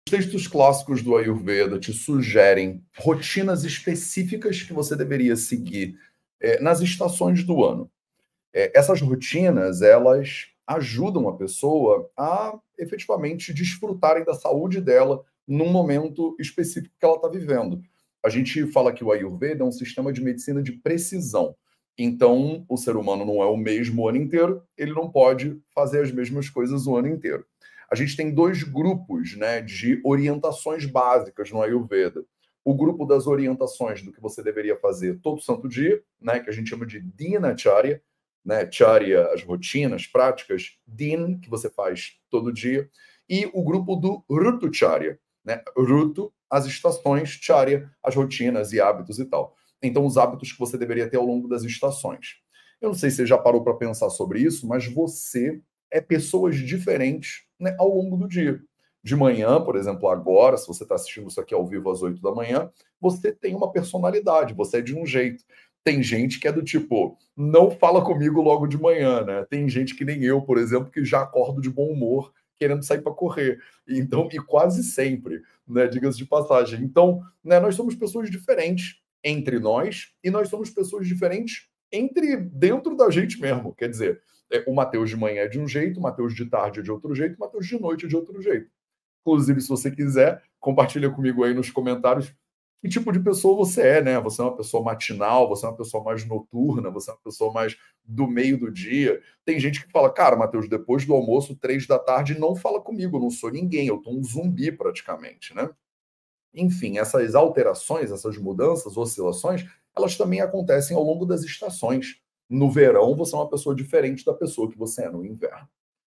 Os textos clássicos do Ayurveda te sugerem rotinas específicas que você deveria seguir nas estações do ano. Essas rotinas, elas ajudam a pessoa a efetivamente desfrutarem da saúde dela num momento específico que ela está vivendo. A gente fala que o Ayurveda é um sistema de medicina de precisão. Então, o ser humano não é o mesmo o ano inteiro, ele não pode fazer as mesmas coisas o ano inteiro. A gente tem dois grupos, né, de orientações básicas no Ayurveda. O grupo das orientações do que você deveria fazer todo santo dia, né, que a gente chama de Dinacharya, né, Charya, as rotinas, práticas, Din, que você faz todo dia, e o grupo do Rutucharya, né, Rutu, as estações, Charya, as rotinas e hábitos e tal. Então, os hábitos que você deveria ter ao longo das estações. Eu não sei se você já parou para pensar sobre isso, mas você é pessoas diferentes, né, ao longo do dia. De manhã, por exemplo, agora, se você está assistindo isso aqui ao vivo às 8 da manhã, você tem uma personalidade, você é de um jeito. Tem gente que é do tipo, não fala comigo logo de manhã, né? Tem gente que nem eu, por exemplo, que já acordo de bom humor, querendo sair para correr. Então, e quase sempre, né? Diga-se de passagem. Então, né, nós somos pessoas diferentes entre nós e nós somos pessoas diferentes entre dentro da gente mesmo. Quer dizer, o Matheus de manhã é de um jeito, o Matheus de tarde é de outro jeito, o Matheus de noite é de outro jeito. Inclusive, se você quiser, compartilha comigo aí nos comentários que tipo de pessoa você é, né? Você é uma pessoa matinal, você é uma pessoa mais noturna, você é uma pessoa mais do meio do dia. Tem gente que fala, cara, Matheus, depois do almoço, 3 da tarde, não fala comigo, eu não sou ninguém, eu tô um zumbi praticamente, né? Enfim, essas alterações, essas mudanças, oscilações, elas também acontecem ao longo das estações. No verão, você é uma pessoa diferente da pessoa que você é no inverno.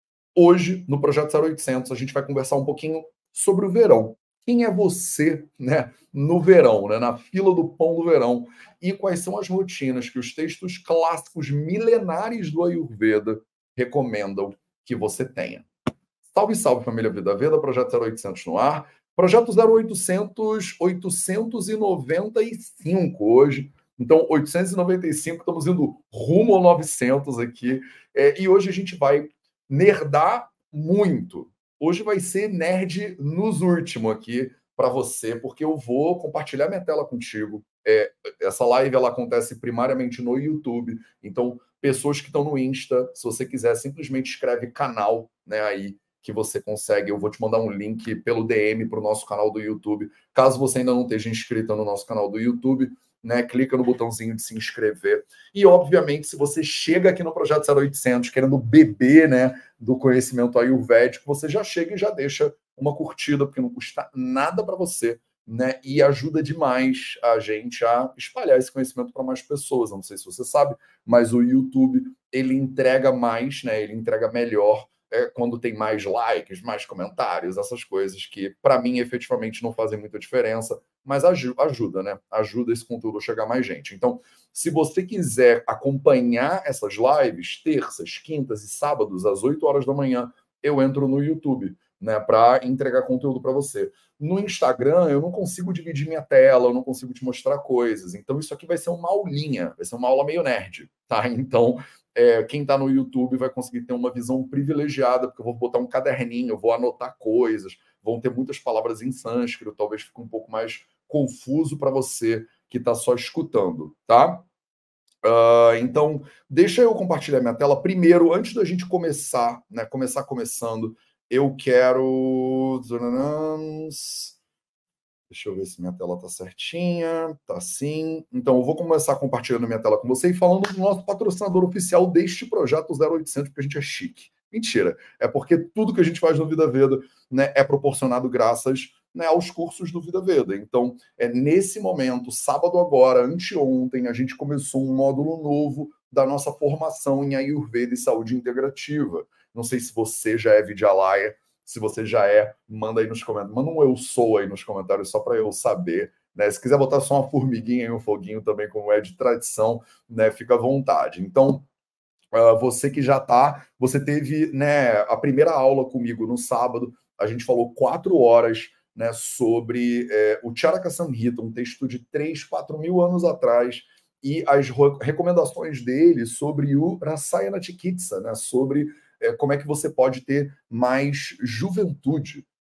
Hoje, no Projeto 0800, a gente vai conversar um pouquinho sobre o verão. Quem é você, né, no verão, né, na fila do pão do verão? E quais são as rotinas que os textos clássicos milenares do Ayurveda recomendam que você tenha? Salve, salve, família Vida Veda, Projeto 0800 no ar. Projeto 0800, 895 hoje. Então, 895, estamos indo rumo ao 900 aqui. E hoje a gente vai nerdar muito. Hoje vai ser nerd nos últimos aqui para você, porque eu vou compartilhar minha tela contigo. Essa live ela acontece primariamente no YouTube. Então, pessoas que estão no Insta, se você quiser, simplesmente escreve canal, né, aí que você consegue. Eu vou te mandar um link pelo DM para o nosso canal do YouTube. Caso você ainda não esteja inscrito no nosso canal do YouTube, né, clica no botãozinho de se inscrever. E, obviamente, se você chega aqui no Projeto 0800 querendo beber, né, do conhecimento ayurvédico, você já chega e já deixa uma curtida, porque não custa nada para você, né, e ajuda demais a gente a espalhar esse conhecimento para mais pessoas. Eu não sei se você sabe, mas o YouTube, ele entrega mais, né, ele entrega melhor quando tem mais likes, mais comentários, essas coisas que, para mim, efetivamente não fazem muita diferença, mas ajuda, né? Ajuda esse conteúdo a chegar a mais gente. Então, se você quiser acompanhar essas lives, terças, quintas e sábados, às 8 horas da manhã, eu entro no YouTube, né, para entregar conteúdo para você. No Instagram, eu não consigo dividir minha tela, eu não consigo te mostrar coisas. Então, isso aqui vai ser uma aulinha, vai ser uma aula meio nerd, tá? Então, quem está no YouTube vai conseguir ter uma visão privilegiada, porque eu vou botar um caderninho, eu vou anotar coisas, vão ter muitas palavras em sânscrito, talvez fique um pouco mais confuso para você que está só escutando, tá? Então, deixa eu compartilhar minha tela. Primeiro, antes da gente começar, né, começando, eu quero... Deixa eu ver se minha tela tá certinha. Tá sim. Então, eu vou começar compartilhando minha tela com você e falando do nosso patrocinador oficial deste projeto 0800, porque a gente é chique. Mentira. É porque tudo que a gente faz no Vida Veda, né, é proporcionado graças, né, aos cursos do Vida Veda. Então, nesse momento, sábado agora, anteontem, a gente começou um módulo novo da nossa formação em Ayurveda e Saúde Integrativa. Não sei se você já é Vidyalaya. Se você já manda aí nos comentários. Manda um eu sou aí nos comentários só para eu saber. Né? Se quiser botar só uma formiguinha e um foguinho também, como é de tradição, né? Fica à vontade. Então, você que já está, você teve, né, a primeira aula comigo no sábado. A gente falou 4 horas, né, sobre o Charaka Samhita, um texto de 3, 4 mil anos atrás, e as recomendações dele sobre o Rasayana Chikitsa, né, sobre como é que você pode ter mais juventude,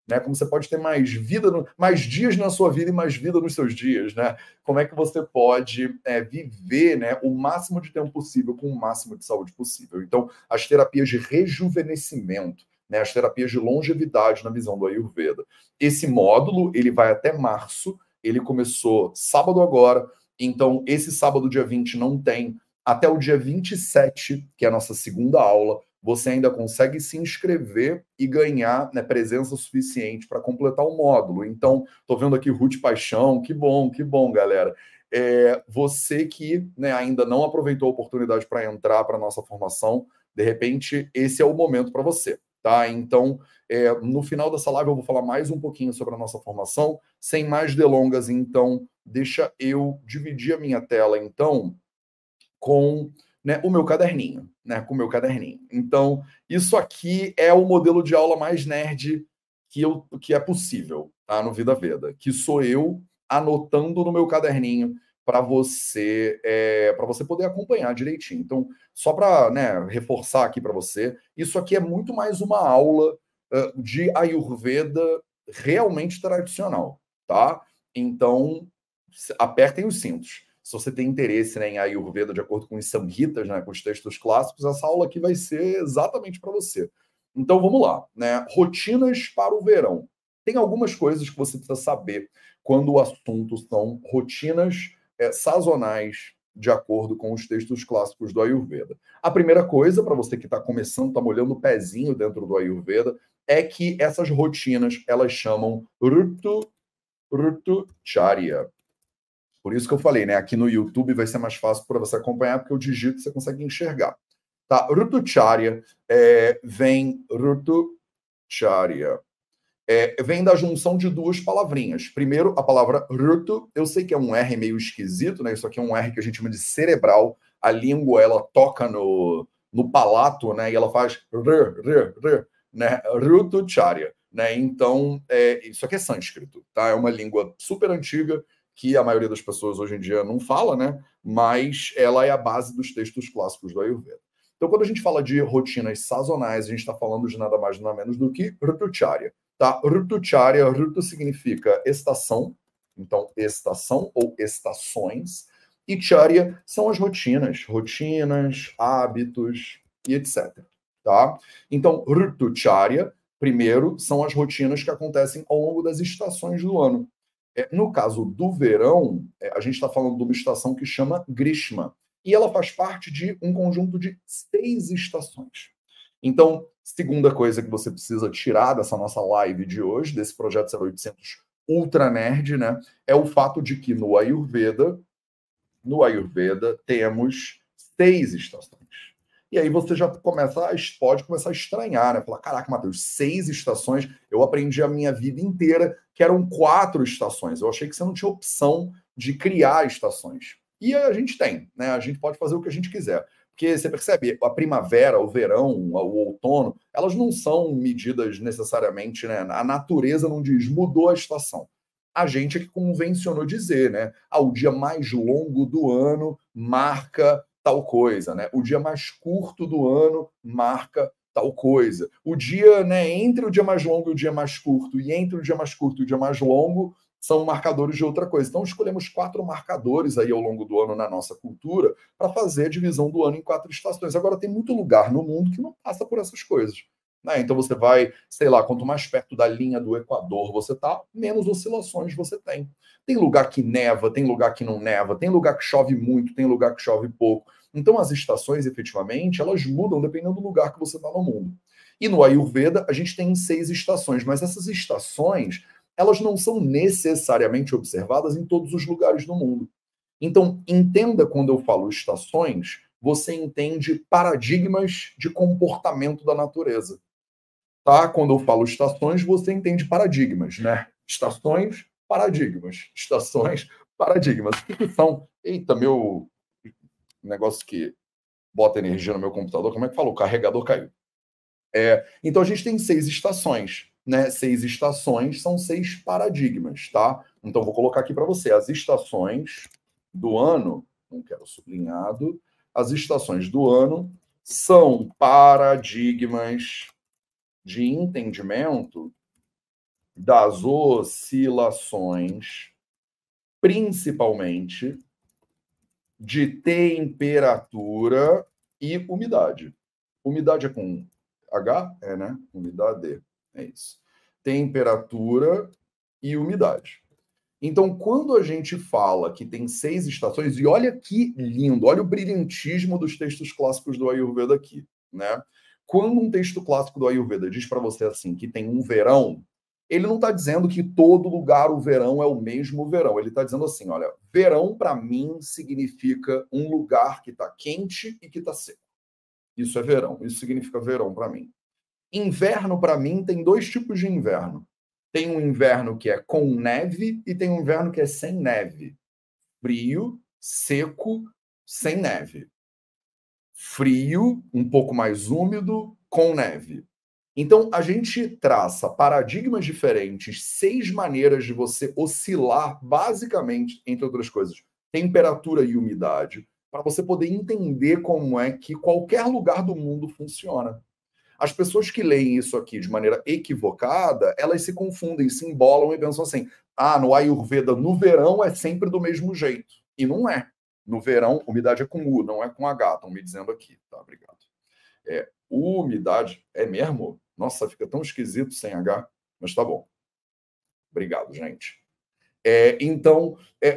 né? Como você pode ter mais vida, mais dias na sua vida e mais vida nos seus dias, né? Como é que você pode viver, né, o máximo de tempo possível com o máximo de saúde possível. Então, as terapias de rejuvenescimento, né, as terapias de longevidade na visão do Ayurveda. Esse módulo, ele vai até março, ele começou sábado agora, então esse sábado, dia 20, não tem. Até o dia 27, que é a nossa segunda aula, você ainda consegue se inscrever e ganhar, né, presença suficiente para completar o módulo. Então, estou vendo aqui Ruth Paixão, que bom, galera. Você que, né, ainda não aproveitou a oportunidade para entrar para a nossa formação, de repente, esse é o momento para você, tá? Então, no final dessa live eu vou falar mais um pouquinho sobre a nossa formação, sem mais delongas, então, deixa eu dividir a minha tela, então, com, né, o meu caderninho, né, com o meu caderninho. Então, isso aqui é o modelo de aula mais nerd que é possível, tá, no Vida Veda, que sou eu anotando no meu caderninho para você poder acompanhar direitinho. Então, só para, né, reforçar aqui para você, isso aqui é muito mais uma aula de Ayurveda realmente tradicional, tá? Então, apertem os cintos. Se você tem interesse, né, em Ayurveda de acordo com os Samhitas, né, com os textos clássicos, essa aula aqui vai ser exatamente para você. Então vamos lá, né? Rotinas para o verão. Tem algumas coisas que você precisa saber quando o assunto são rotinas sazonais de acordo com os textos clássicos do Ayurveda. A primeira coisa, para você que está começando, está molhando o pezinho dentro do Ayurveda, é que essas rotinas, elas chamam Rutucharya. Por isso que eu falei, né? Aqui no YouTube vai ser mais fácil para você acompanhar, porque eu digito e você consegue enxergar. Tá? Rutucharya vem Rutucharya. Vem da junção de duas palavrinhas. Primeiro, a palavra rutu, eu sei que é um R meio esquisito, né? Isso aqui é um R que a gente chama de cerebral. A língua, ela toca no palato, né? E ela faz né? Rutucharya, né? Então, isso aqui é sânscrito, tá? É uma língua super antiga que a maioria das pessoas hoje em dia não fala, né? Mas ela é a base dos textos clássicos do Ayurveda. Então, quando a gente fala de rotinas sazonais, a gente está falando de nada mais nada menos do que Rutucharya. Tá? Rutucharya, Rutu significa estação, então estação ou estações, e Charya são as rotinas, hábitos e etc. Tá? Então, Rutucharya, primeiro, são as rotinas que acontecem ao longo das estações do ano. No caso do verão, a gente está falando de uma estação que chama Grishma, e ela faz parte de um conjunto de 6 estações. Então, segunda coisa que você precisa tirar dessa nossa live de hoje, desse projeto 0800 Ultra Nerd, né, é o fato de que no Ayurveda temos 6 estações. E aí você já pode começar a estranhar, né? Falar, caraca, Matheus, 6 estações, eu aprendi a minha vida inteira que eram 4 estações. Eu achei que você não tinha opção de criar estações. E a gente tem, né? A gente pode fazer o que a gente quiser. Porque você percebe, a primavera, o verão, o outono, elas não são medidas necessariamente, né? A natureza não diz, mudou a estação. A gente é que convencionou dizer, né? O dia mais longo do ano marca tal coisa, né? O dia mais curto do ano marca tal coisa. O dia, né, entre o dia mais longo e o dia mais curto, e entre o dia mais curto e o dia mais longo, são marcadores de outra coisa. Então, escolhemos 4 marcadores aí ao longo do ano na nossa cultura para fazer a divisão do ano em 4 estações. Agora, tem muito lugar no mundo que não passa por essas coisas. Né? Então, você vai, sei lá, quanto mais perto da linha do Equador você está, menos oscilações você tem. Tem lugar que neva, tem lugar que não neva, tem lugar que chove muito, tem lugar que chove pouco. Então, as estações, efetivamente, elas mudam dependendo do lugar que você está no mundo. E no Ayurveda, a gente tem 6 estações, mas essas estações, elas não são necessariamente observadas em todos os lugares do mundo. Então, entenda quando eu falo estações, você entende paradigmas de comportamento da natureza. Tá? Quando eu falo estações, você entende paradigmas, né? Estações, paradigmas. Estações, paradigmas. O que são? Eita, meu negócio que bota energia no meu computador, como é que fala? O carregador caiu. Então a gente tem 6 estações, né? 6 estações são 6 paradigmas, tá? Então vou colocar aqui para você as estações do ano, não quero sublinhado, as estações do ano são paradigmas de entendimento das oscilações, principalmente de temperatura e umidade. Umidade é com H? É, né? Umidade. É isso. Temperatura e umidade. Então, quando a gente fala que tem 6 estações, e olha que lindo, olha o brilhantismo dos textos clássicos do Ayurveda aqui, né? Quando um texto clássico do Ayurveda diz para você assim que tem um verão, ele não está dizendo que todo lugar o verão é o mesmo verão. Ele está dizendo assim, olha, verão para mim significa um lugar que está quente e que está seco. Isso é verão. Isso significa verão para mim. Inverno para mim tem 2 tipos de inverno. Tem um inverno que é com neve e tem um inverno que é sem neve. Frio, seco, sem neve. Frio, um pouco mais úmido, com neve. Então, a gente traça paradigmas diferentes, 6 maneiras de você oscilar, basicamente, entre outras coisas, temperatura e umidade, para você poder entender como é que qualquer lugar do mundo funciona. As pessoas que leem isso aqui de maneira equivocada, elas se confundem, se embolam e pensam assim: ah, no Ayurveda, no verão é sempre do mesmo jeito. E não é. No verão, umidade é com U, não é com H, estão me dizendo aqui. Tá, obrigado. Umidade é mesmo? Nossa, fica tão esquisito sem H, mas tá bom. Obrigado, gente. Então,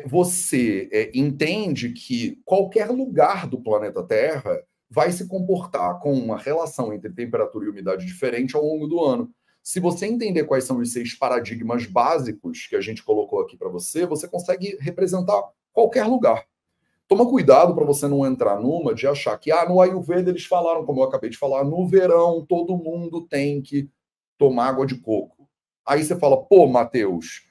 você entende que qualquer lugar do planeta Terra vai se comportar com uma relação entre temperatura e umidade diferente ao longo do ano. Se você entender quais são os 6 paradigmas básicos que a gente colocou aqui para você, você consegue representar qualquer lugar. Toma cuidado para você não entrar numa de achar que no Ayurveda eles falaram, como eu acabei de falar, no verão todo mundo tem que tomar água de coco. Aí você fala, pô, Matheus,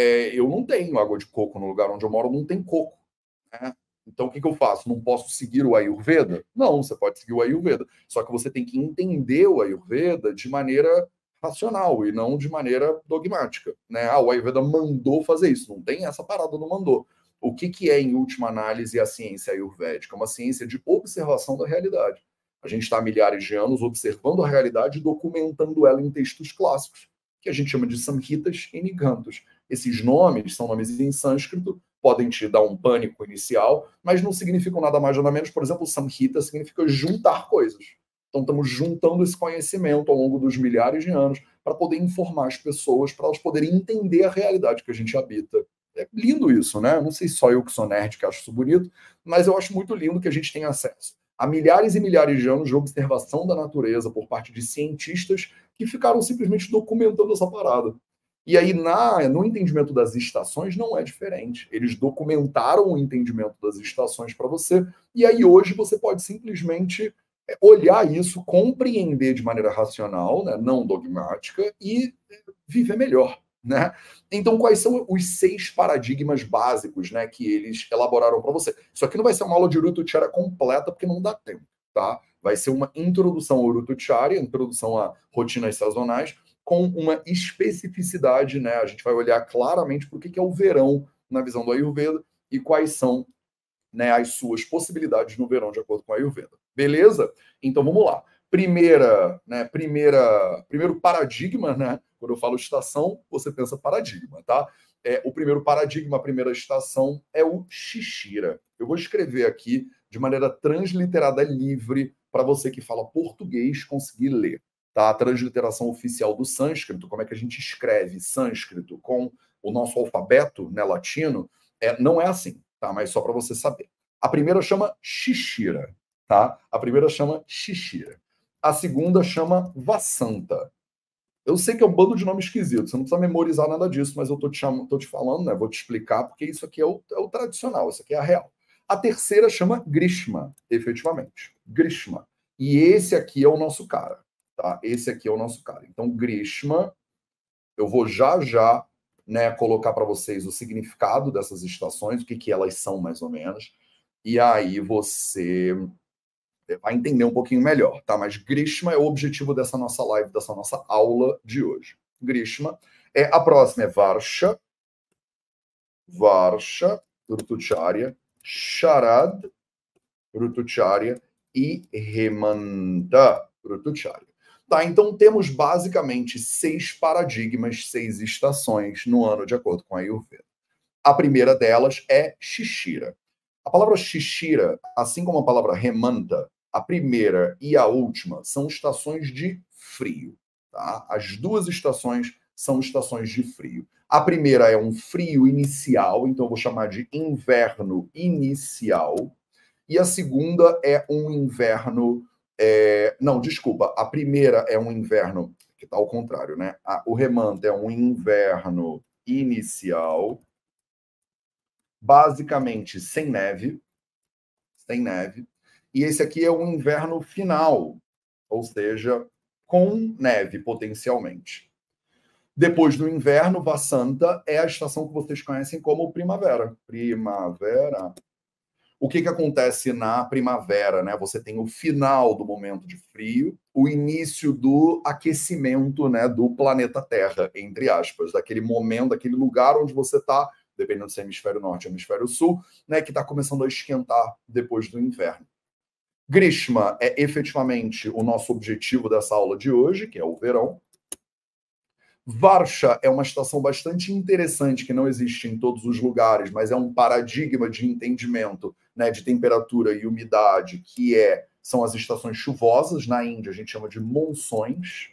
eu não tenho água de coco no lugar onde eu moro, não tem coco. Né? Então, o que eu faço? Não posso seguir o Ayurveda? Não, você pode seguir o Ayurveda. Só que você tem que entender o Ayurveda de maneira racional e não de maneira dogmática. Né? O Ayurveda mandou fazer isso. Não tem essa parada, não mandou. O que é, em última análise, a ciência ayurvédica? Uma ciência de observação da realidade. A gente está há milhares de anos observando a realidade e documentando ela em textos clássicos, que a gente chama de samhitas e nigantas. Esses nomes são nomes em sânscrito, podem te dar um pânico inicial, mas não significam nada mais nada menos. Por exemplo, samhita significa juntar coisas. Então, estamos juntando esse conhecimento ao longo dos milhares de anos para poder informar as pessoas, para elas poderem entender a realidade que a gente habita. É lindo isso, né? Não sei se só eu que sou nerd que acho isso bonito, mas eu acho muito lindo que a gente tenha acesso a milhares e milhares de anos de observação da natureza por parte de cientistas que ficaram simplesmente documentando essa parada. E aí, no entendimento das estações, não é diferente. Eles documentaram o entendimento das estações para você, e aí hoje você pode simplesmente olhar isso, compreender de maneira racional, né, não dogmática, e viver melhor. Né? Então, quais são os 6 paradigmas básicos, né, que eles elaboraram para você? Isso aqui não vai ser uma aula de Urutucharya completa, porque não dá tempo, tá? Vai ser uma introdução ao Urutucharya, introdução a rotinas sazonais, com uma especificidade, né? A gente vai olhar claramente para o que é o verão na visão do Ayurveda e quais são, né, as suas possibilidades no verão de acordo com o Ayurveda. Beleza? Então vamos lá. Primeiro paradigma, né? Quando eu falo estação, você pensa paradigma, tá? O primeiro paradigma, a primeira estação é o Shishira. Eu vou escrever aqui de maneira transliterada livre para você que fala português conseguir ler. Tá? A transliteração oficial do sânscrito, como é que a gente escreve sânscrito com o nosso alfabeto, né, latino, não é assim, tá? Mas só para você saber. A primeira chama Shishira, tá? A primeira chama Shishira. A segunda chama Vasanta. Eu sei que é um bando de nome esquisito, você não precisa memorizar nada disso, mas eu tô te falando, né? Vou te explicar, porque isso aqui é o tradicional, isso aqui é a real. A terceira chama Grishma, efetivamente. Grishma. E esse aqui é o nosso cara, tá? Esse aqui é o nosso cara. Então, Grishma, eu vou já, né, colocar para vocês o significado dessas estações, o que elas são, mais ou menos. E aí você vai entender um pouquinho melhor, tá? Mas Grishma é o objetivo dessa nossa live, dessa nossa aula de hoje. Grishma. A próxima é Varsha, Rutucharya, Sharad, Rutucharya e Hemanta, Rutucharya. Tá, então temos basicamente 6 paradigmas, 6 estações no ano, de acordo com a Ayurveda. A primeira delas é Shishira. A palavra Shishira, assim como a palavra Hemanta, a primeira e a última são estações de frio. Tá? As duas estações são estações de frio. A primeira é um frio inicial, então eu vou chamar de inverno inicial. E a segunda é um inverno. Não, desculpa. A primeira é um inverno, que está ao contrário, né? O Hemanta é um inverno inicial, basicamente sem neve. Sem neve. E esse aqui é um inverno final, ou seja, com neve potencialmente. Depois do inverno, Vasanta é a estação que vocês conhecem como primavera. Primavera. O que acontece na primavera, né? Você tem o final do momento de frio, o início do aquecimento, né, do planeta Terra, entre aspas, daquele momento, daquele lugar onde você está, dependendo se é hemisfério norte ou hemisfério sul, né, que está começando a esquentar depois do inverno. Grishma é efetivamente o nosso objetivo dessa aula de hoje, que é o verão. Varsha é uma estação bastante interessante, que não existe em todos os lugares, mas é um paradigma de entendimento, né, de temperatura e umidade, são as estações chuvosas. Na Índia, a gente chama de monções,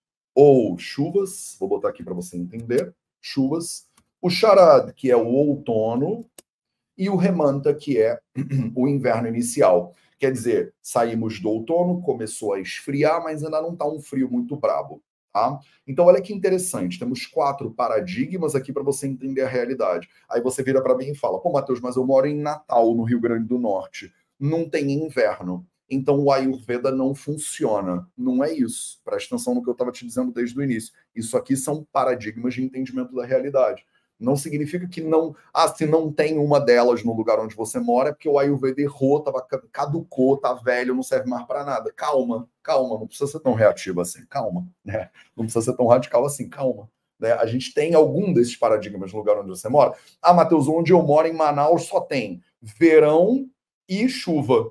ou chuvas, vou botar aqui para você entender, chuvas. O Sharad, que é o outono, e o Hemanta, que é o inverno inicial. Quer dizer, saímos do outono, começou a esfriar, mas ainda não está um frio muito brabo. Tá? Então, olha que interessante, temos 4 paradigmas aqui para você entender a realidade. Aí você vira para mim e fala, pô, Matheus, mas eu moro em Natal, no Rio Grande do Norte. Não tem inverno. Então o Ayurveda não funciona. Não é isso. Presta atenção no que eu estava te dizendo desde o início. Isso aqui são paradigmas de entendimento da realidade. Não significa que não. Se não tem uma delas no lugar onde você mora, é porque o Ayurveda errou, caducou, tá velho, não serve mais para nada. Calma, calma, não precisa ser tão reativo assim, calma, né? Não precisa ser tão radical assim, calma. Né? A gente tem algum desses paradigmas no lugar onde você mora. Matheus, onde eu moro em Manaus só tem verão e chuva.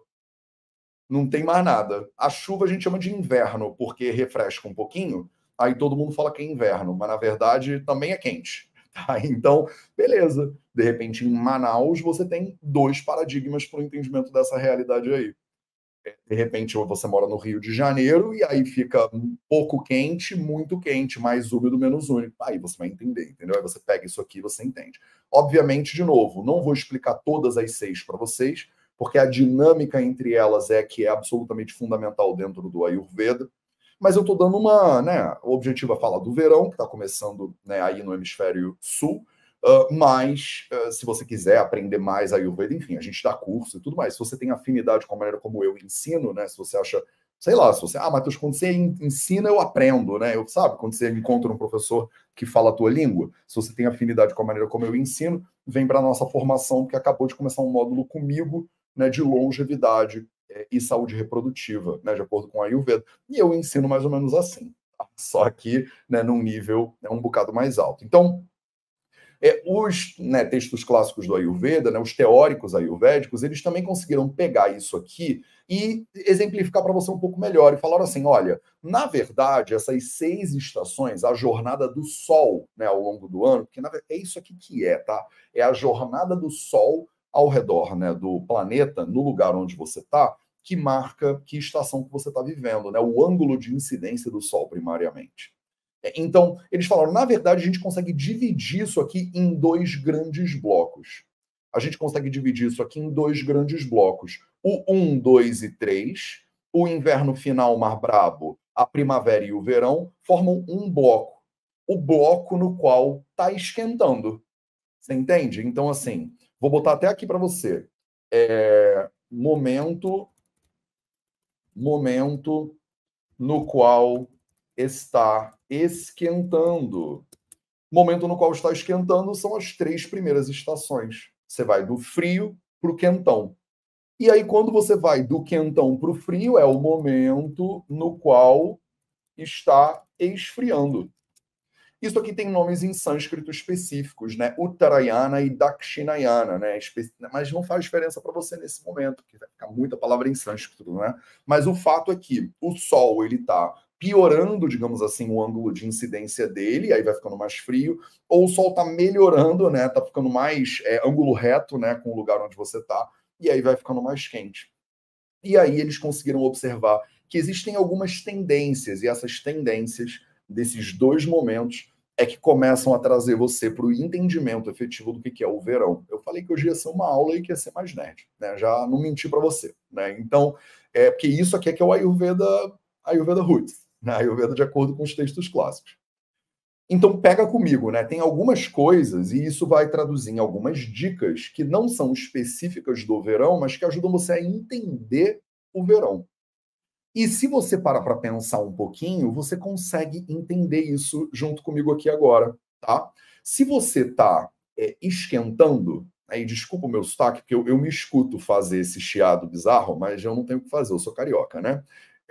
Não tem mais nada. A chuva a gente chama de inverno, porque refresca um pouquinho, aí todo mundo fala que é inverno, mas na verdade também é quente. Tá? Então, beleza. De repente, em Manaus, você tem 2 paradigmas para o entendimento dessa realidade aí. De repente, você mora no Rio de Janeiro e aí fica um pouco quente, muito quente, mais úmido, menos úmido. Aí você vai entender, entendeu? Aí você pega isso aqui e você entende. Obviamente, de novo, não vou explicar todas as 6 para vocês, porque a dinâmica entre elas é que é absolutamente fundamental dentro do Ayurveda. Mas eu estou dando né, o objetivo é falar do verão, que está começando, né, aí no hemisfério sul, mas se você quiser aprender mais Ayurveda, enfim, a gente dá curso e tudo mais. Se você tem afinidade com a maneira como eu ensino, né, se você acha, sei lá, se você, Matheus, quando você ensina, eu aprendo, né, sabe, quando você encontra um professor que fala a tua língua, se você tem afinidade com a maneira como eu ensino, vem para a nossa formação, porque acabou de começar um módulo comigo, né, de longevidade e saúde reprodutiva, né, de acordo com a Ayurveda. E eu ensino mais ou menos assim, tá? Só que, né, num nível, né, um bocado mais alto. Então, os, né, textos clássicos do Ayurveda, né, os teóricos ayurvédicos, eles também conseguiram pegar isso aqui e exemplificar para você um pouco melhor. E falaram assim, olha, na verdade, essas 6 estações, a jornada do Sol, né, ao longo do ano, porque é isso aqui que tá? É a jornada do Sol ao redor, né, do planeta, no lugar onde você está, que marca que estação que você está vivendo, né, o ângulo de incidência do Sol, primariamente. Então, eles falaram, na verdade, a gente consegue dividir isso aqui em 2 grandes blocos. A gente consegue dividir isso aqui em 2 grandes blocos. O 1, 2 e 3, o inverno final, mar brabo, a primavera e o verão, formam um bloco. O bloco no qual está esquentando. Você entende? Então, assim, vou botar até aqui para você. Momento no qual está esquentando. Momento no qual está esquentando são as 3 primeiras estações. Você vai do frio para o quentão. E aí, quando você vai do quentão para o frio, é o momento no qual está esfriando. Isso aqui tem nomes em sânscrito específicos, né? Uttarayana e Dakshinayana, né? Mas não faz diferença para você nesse momento, porque vai ficar muita palavra em sânscrito, né? Mas o fato é que o Sol ele está piorando, digamos assim, o ângulo de incidência dele, aí vai ficando mais frio, ou o Sol está melhorando, né? Está ficando mais ângulo reto, né? Com o lugar onde você está, e aí vai ficando mais quente. E aí eles conseguiram observar que existem algumas tendências, e essas tendências desses dois momentos é que começam a trazer você para o entendimento efetivo do que é o verão. Eu falei que hoje ia ser uma aula e que ia ser mais nerd, né? Já não menti para você, né? Então, porque isso aqui é que é o Ayurveda Roots, né? Ayurveda de acordo com os textos clássicos. Então, pega comigo, né? Tem algumas coisas, e isso vai traduzir em algumas dicas que não são específicas do verão, mas que ajudam você a entender o verão. E se você parar para pensar um pouquinho, você consegue entender isso junto comigo aqui agora, tá? Se você está esquentando, aí desculpa o meu sotaque, porque eu me escuto fazer esse chiado bizarro, mas eu não tenho o que fazer, eu sou carioca, né?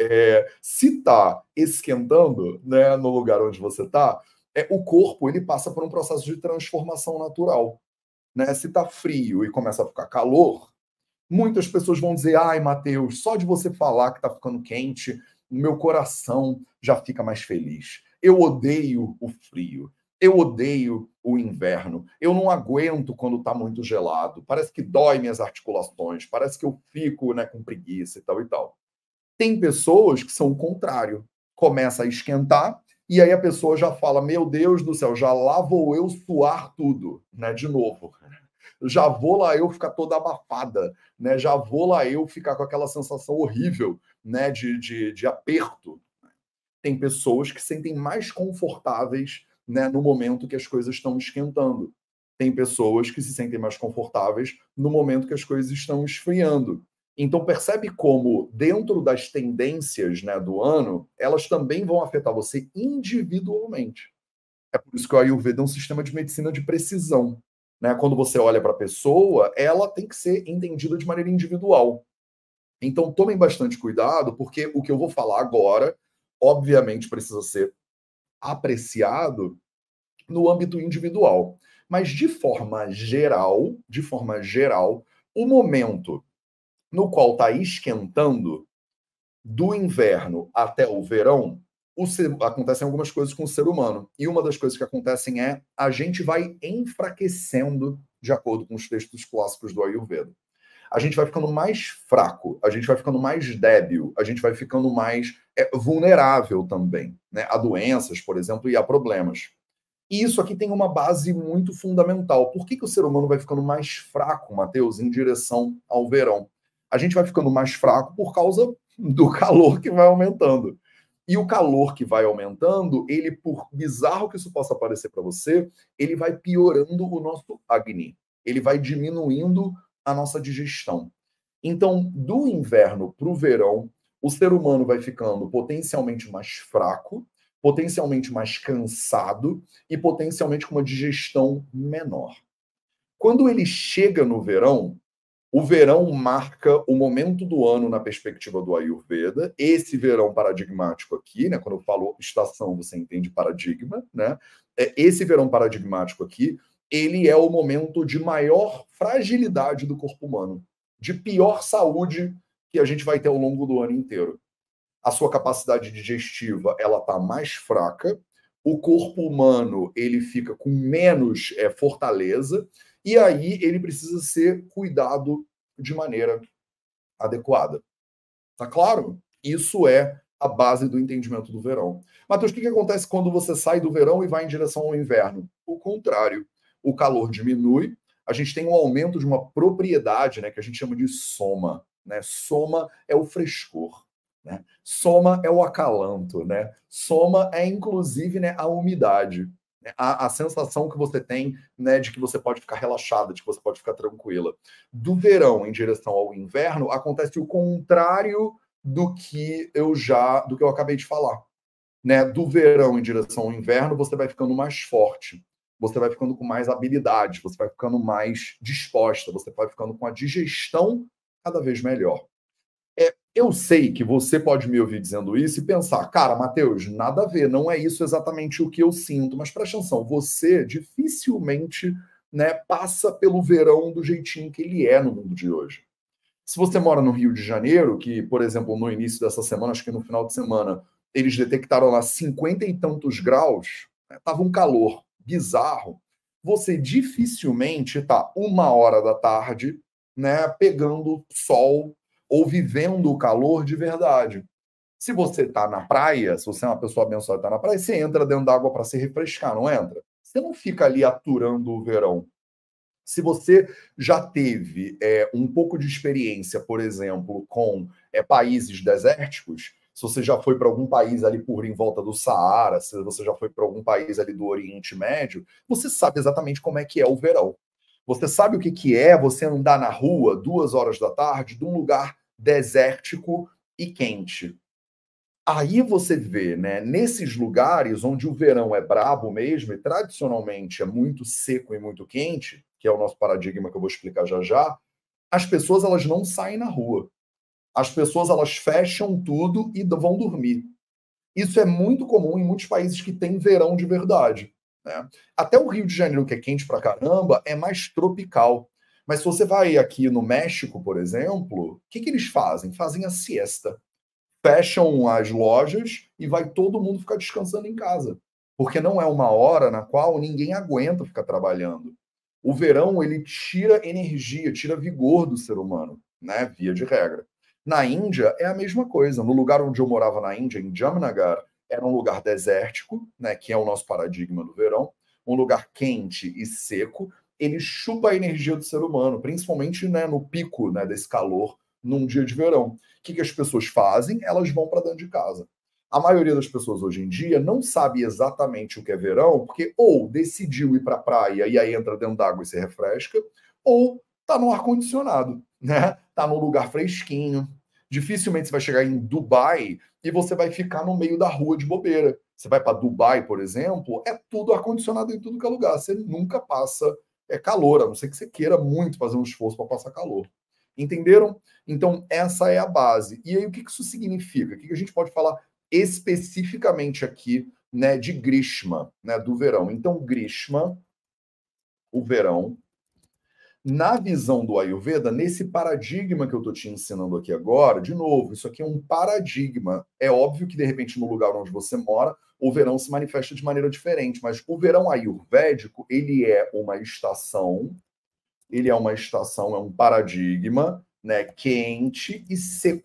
Se está esquentando, né, no lugar onde você está, o corpo ele passa por um processo de transformação natural, né? Se está frio e começa a ficar calor, muitas pessoas vão dizer: ai, Matheus, só de você falar que está ficando quente, o meu coração já fica mais feliz. Eu odeio o frio. Eu odeio o inverno. Eu não aguento quando está muito gelado. Parece que dói minhas articulações. Parece que eu fico, né, com preguiça e tal e tal. Tem pessoas que são o contrário. Começa a esquentar e aí a pessoa já fala: meu Deus do céu, já lá vou eu suar tudo, né, de novo. Já vou lá eu ficar toda abafada, né? Já vou lá eu ficar com aquela sensação horrível, né? De aperto. Tem pessoas que se sentem mais confortáveis, né? No momento que as coisas estão esquentando. Tem pessoas que se sentem mais confortáveis no momento que as coisas estão esfriando. Então percebe como dentro das tendências, né, do ano, elas também vão afetar você individualmente. É por isso que o Ayurveda é um sistema de medicina de precisão, né? Quando você olha para a pessoa, ela tem que ser entendida de maneira individual. Então, tomem bastante cuidado, porque o que eu vou falar agora, obviamente, precisa ser apreciado no âmbito individual. Mas, de forma geral, o momento no qual está esquentando, do inverno até o verão, acontecem algumas coisas com o ser humano. E uma das coisas que acontecem é a gente vai enfraquecendo, de acordo com os textos clássicos do Ayurveda. A gente vai ficando mais fraco, a gente vai ficando mais débil, a gente vai ficando mais vulnerável também, né? A doenças, por exemplo, e a problemas. E isso aqui tem uma base muito fundamental. Por que o ser humano vai ficando mais fraco, Matheus, em direção ao verão? A gente vai ficando mais fraco por causa do calor que vai aumentando. E o calor que vai aumentando, ele, por bizarro que isso possa parecer para você, ele vai piorando o nosso Agni. Ele vai diminuindo a nossa digestão. Então, do inverno para o verão, o ser humano vai ficando potencialmente mais fraco, potencialmente mais cansado e potencialmente com uma digestão menor. Quando ele chega no verão, o verão marca o momento do ano na perspectiva do Ayurveda. Esse verão paradigmático aqui, né? Quando eu falo estação, você entende paradigma, né? Esse verão paradigmático aqui, ele é o momento de maior fragilidade do corpo humano, de pior saúde que a gente vai ter ao longo do ano inteiro. A sua capacidade digestiva ela está mais fraca, o corpo humano ele fica com menos fortaleza, e aí ele precisa ser cuidado de maneira adequada. Tá claro? Isso é a base do entendimento do verão. Matheus, o que acontece quando você sai do verão e vai em direção ao inverno? O contrário. O calor diminui, a gente tem um aumento de uma propriedade, né, que a gente chama de soma. Né? Soma é o frescor. Né? Soma é o acalanto, né? Soma é, inclusive, né, a umidade. A sensação que você tem, né, de que você pode ficar relaxada, de que você pode ficar tranquila. Do verão em direção ao inverno, acontece o contrário do que eu acabei de falar. Né? Do verão em direção ao inverno, você vai ficando mais forte, você vai ficando com mais habilidade, você vai ficando mais disposta, você vai ficando com a digestão cada vez melhor. Eu sei que você pode me ouvir dizendo isso e pensar, cara, Matheus, nada a ver, não é isso exatamente o que eu sinto, mas presta atenção, você dificilmente, né, passa pelo verão do jeitinho que ele é no mundo de hoje. Se você mora no Rio de Janeiro, que, por exemplo, no início dessa semana, acho que no final de semana, eles detectaram lá 50 e tantos graus, estava um calor bizarro, você dificilmente está 1 hora da tarde, né, pegando sol ou vivendo o calor de verdade. Se você está na praia, se você é uma pessoa abençoada e está na praia, você entra dentro d'água para se refrescar, não entra? Você não fica ali aturando o verão. Se você já teve um pouco de experiência, por exemplo, com países desérticos, se você já foi para algum país ali por em volta do Saara, se você já foi para algum país ali do Oriente Médio, você sabe exatamente como é que é o verão. Você sabe o que, que é você andar na rua 2 horas da tarde de um lugar desértico e quente. Aí você vê, né, nesses lugares onde o verão é brabo mesmo e tradicionalmente é muito seco e muito quente, que é o nosso paradigma que eu vou explicar já já, as pessoas elas não saem na rua. As pessoas elas fecham tudo e vão dormir. Isso é muito comum em muitos países que têm verão de verdade, né? Até o Rio de Janeiro, que é quente pra caramba, é mais tropical. Mas se você vai aqui no México, por exemplo, o que, que eles fazem? Fazem a siesta, fecham as lojas e vai todo mundo ficar descansando em casa. Porque não é uma hora na qual ninguém aguenta ficar trabalhando. O verão, ele tira energia, tira vigor do ser humano, né? Via de regra. Na Índia é a mesma coisa. No lugar onde eu morava na Índia, em Jamnagar, era um lugar desértico, né? Que é o nosso paradigma do verão, um lugar quente e seco. Ele chupa a energia do ser humano, principalmente, né, no pico, né, desse calor num dia de verão. O que, que as pessoas fazem? Elas vão para dentro de casa. A maioria das pessoas hoje em dia não sabe exatamente o que é verão, porque ou decidiu ir para a praia e aí entra dentro d'água e se refresca, ou está no ar-condicionado, né? Está num lugar fresquinho. Dificilmente você vai chegar em Dubai e você vai ficar no meio da rua de bobeira. Você vai para Dubai, por exemplo, é tudo ar-condicionado em tudo que é lugar. Você nunca passa calor, a não ser que você queira muito fazer um esforço para passar calor. Entenderam? Então, essa é a base. E aí, o que isso significa? O que a gente pode falar especificamente aqui, né, de Grishma, né, do verão? Então, Grishma, o verão, na visão do Ayurveda, nesse paradigma que eu estou te ensinando aqui agora, de novo, isso aqui é um paradigma. É óbvio que, de repente, no lugar onde você mora, o verão se manifesta de maneira diferente, mas o verão ayurvédico, ele é uma estação, é um paradigma, né, quente e seco.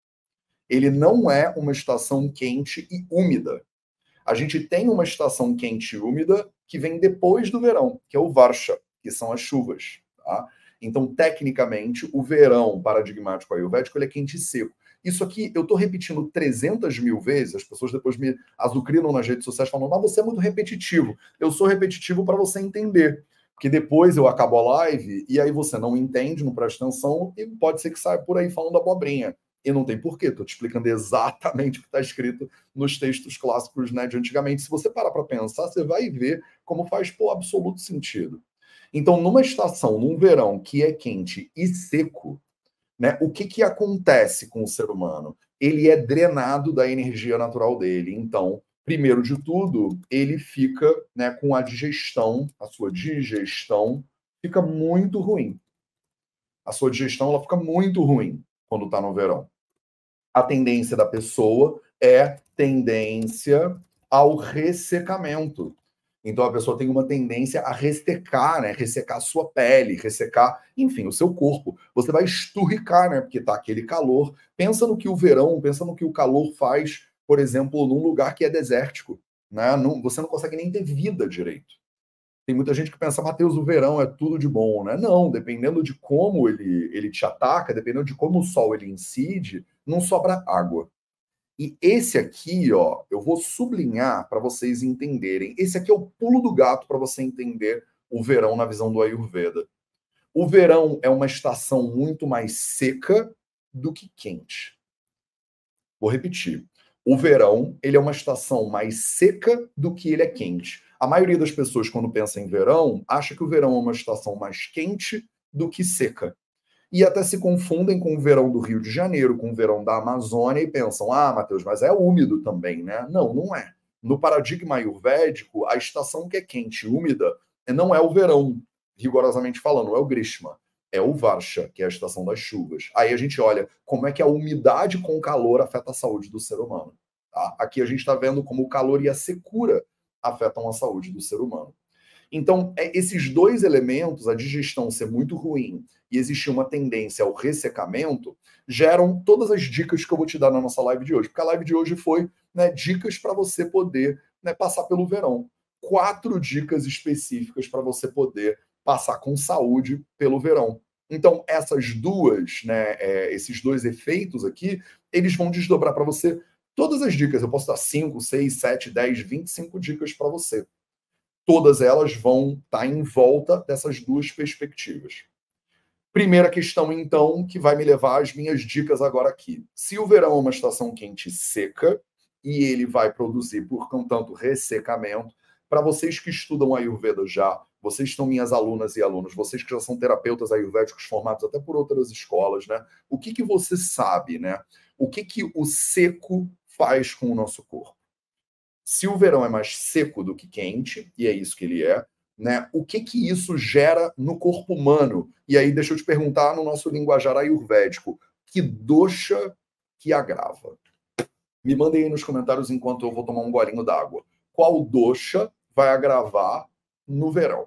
Ele não é uma estação quente e úmida. A gente tem uma estação quente e úmida que vem depois do verão, que é o Varsha, que são as chuvas. Tá? Então, tecnicamente, o verão paradigmático ayurvédico ele é quente e seco. Isso aqui eu estou repetindo 300 mil vezes, as pessoas depois me azucrinam nas redes sociais falando, mas você é muito repetitivo. Eu sou repetitivo para você entender. Porque depois eu acabo a live e aí você não entende, não presta atenção e pode ser que saia por aí falando abobrinha. E não tem porquê, estou te explicando exatamente o que está escrito nos textos clássicos, né, de antigamente. Se você parar para pensar, você vai ver como faz absoluto sentido. Então, numa estação, num verão que é quente e seco, né, o que, que acontece com o ser humano? Ele é drenado da energia natural dele. Então, primeiro de tudo, ele fica, né, com a digestão, a sua digestão fica muito ruim. A sua digestão ela fica muito ruim quando está no verão. A tendência da pessoa é tendência ao ressecamento. Então a pessoa tem uma tendência a ressecar, né? Ressecar a sua pele, ressecar, enfim, o seu corpo. Você vai esturricar, né? Porque tá aquele calor. Pensa no que o verão, pensa no que o calor faz, por exemplo, num lugar que é desértico, né? Você não consegue nem ter vida direito. Tem muita gente que pensa, Matheus, o verão é tudo de bom, né? Não, dependendo de como ele te ataca, dependendo de como o sol ele incide, não sobra água. E esse aqui, ó, eu vou sublinhar para vocês entenderem. Esse aqui é o pulo do gato para você entender o verão na visão do Ayurveda. O verão é uma estação muito mais seca do que quente. Vou repetir. O verão, ele é uma estação mais seca do que ele é quente. A maioria das pessoas, quando pensa em verão, acha que o verão é uma estação mais quente do que seca. E até se confundem com o verão do Rio de Janeiro, com o verão da Amazônia e pensam, ah, Matheus, mas é úmido também, né? Não, não é. No paradigma ayurvédico, a estação que é quente e úmida não é o verão, rigorosamente falando, não é o Grishma, é o Varsha, que é a estação das chuvas. Aí a gente olha como é que a umidade com o calor afeta a saúde do ser humano. Tá? Aqui a gente está vendo como o calor e a secura afetam a saúde do ser humano. Então, esses dois elementos, a digestão ser muito ruim e existir uma tendência ao ressecamento, geram todas as dicas que eu vou te dar na nossa live de hoje. Porque a live de hoje foi, né, dicas para você poder, né, passar pelo verão. 4 dicas específicas para você poder passar com saúde pelo verão. Então, essas duas, né, esses dois efeitos aqui, eles vão desdobrar para você todas as dicas. Eu posso dar 5, 6, 7, 10, 25 dicas para você. Todas elas vão estar em volta dessas duas perspectivas. Primeira questão, então, que vai me levar às minhas dicas agora aqui. Se o verão é uma estação quente e seca, e ele vai produzir, portanto, ressecamento, para vocês que estudam Ayurveda já, vocês são minhas alunas e alunos, vocês que já são terapeutas ayurvédicos formados até por outras escolas, né? O que você sabe, né? O que o seco faz com o nosso corpo? Se o verão é mais seco do que quente, e é isso que ele é, né? O que isso gera no corpo humano? E aí deixa eu te perguntar no nosso linguajar ayurvédico, que dosha que agrava? Me mandem aí nos comentários enquanto eu vou tomar um golinho d'água. Qual dosha vai agravar no verão?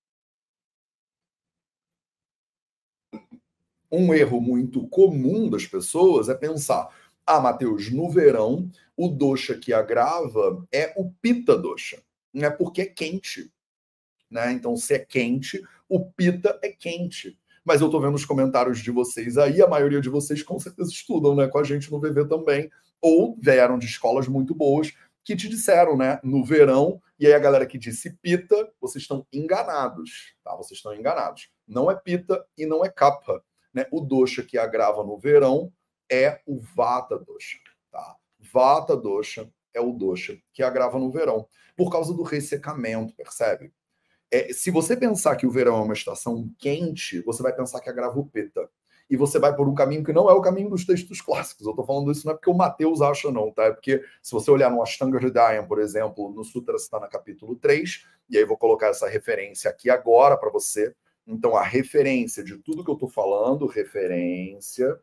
Um erro muito comum das pessoas é pensar: ah, Matheus, no verão, o dosha que agrava é o Pitta dosha, né? Porque é quente, né? Então, se é quente, o Pitta é quente. Mas eu tô vendo os comentários de vocês aí, a maioria de vocês com certeza estudam, né, com a gente no VV também, ou vieram de escolas muito boas que te disseram, né, no verão, e aí a galera que disse Pitta, vocês estão enganados, tá? Vocês estão enganados. Não é Pitta e não é Kapha, né? O dosha que agrava no verão é o Vata dosha, tá? Vata dosha é o dosha que agrava no verão, por causa do ressecamento, percebe? Se você pensar que o verão é uma estação quente, você vai pensar que agrava o Pitta. E você vai por um caminho que não é o caminho dos textos clássicos. Eu estou falando isso não é porque o Mateus acha, não, tá? É porque se você olhar no Ashtanga Hridayam, por exemplo, no Sutra Sthana capítulo 3, e aí eu vou colocar essa referência aqui agora para você. Então, a referência de tudo que eu estou falando, referência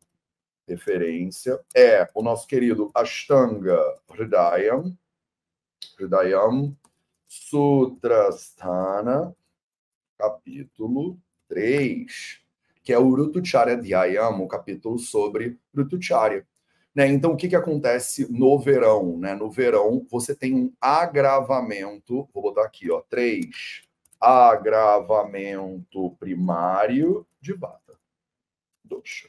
é o nosso querido Ashtanga Hridayam, Sutrasthana, capítulo 3, que é o Rutucharya Dhyayam, o capítulo sobre Rutucharya. Né? Então, o que acontece no verão? Né? No verão, você tem um agravamento, vou botar aqui, ó, 3, agravamento primário de Vata dosha.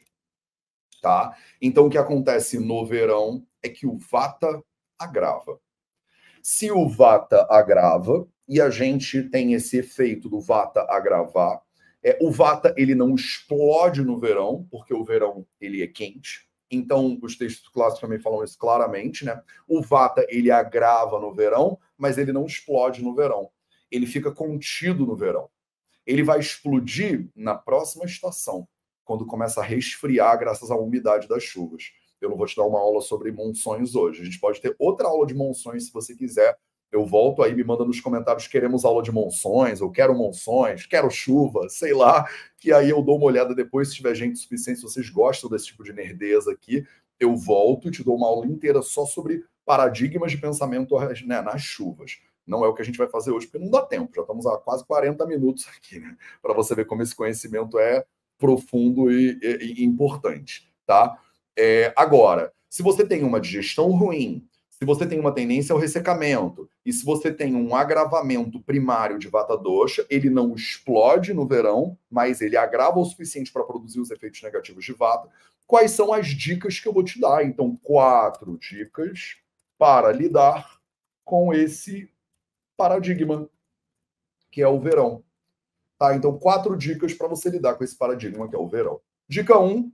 Tá? Então, o que acontece no verão é que o Vata agrava. Se o Vata agrava, e a gente tem esse efeito do Vata agravar, o Vata ele não explode no verão, porque o verão ele é quente. Então, os textos clássicos também falam isso claramente, né? O Vata ele agrava no verão, mas ele não explode no verão. Ele fica contido no verão. Ele vai explodir na próxima estação, quando começa a resfriar graças à umidade das chuvas. Eu não vou te dar uma aula sobre monções hoje. A gente pode ter outra aula de monções se você quiser. Eu volto aí, me manda nos comentários, queremos aula de monções, ou quero monções, quero chuva, sei lá, que aí eu dou uma olhada depois, se tiver gente suficiente, se vocês gostam desse tipo de nerdeza aqui, eu volto e te dou uma aula inteira só sobre paradigmas de pensamento, né, nas chuvas. Não é o que a gente vai fazer hoje, porque não dá tempo, já estamos há quase 40 minutos aqui, né, para você ver como esse conhecimento é profundo e importante, tá? Agora, se você tem uma digestão ruim, se você tem uma tendência ao ressecamento, e se você tem um agravamento primário de Vata dosha, ele não explode no verão, mas ele agrava o suficiente para produzir os efeitos negativos de Vata. Quais são as dicas que eu vou te dar? Então, 4 dicas para lidar com esse paradigma, que é o verão. Tá? Então, 4 dicas para você lidar com esse paradigma, que é o verão. Dica 1.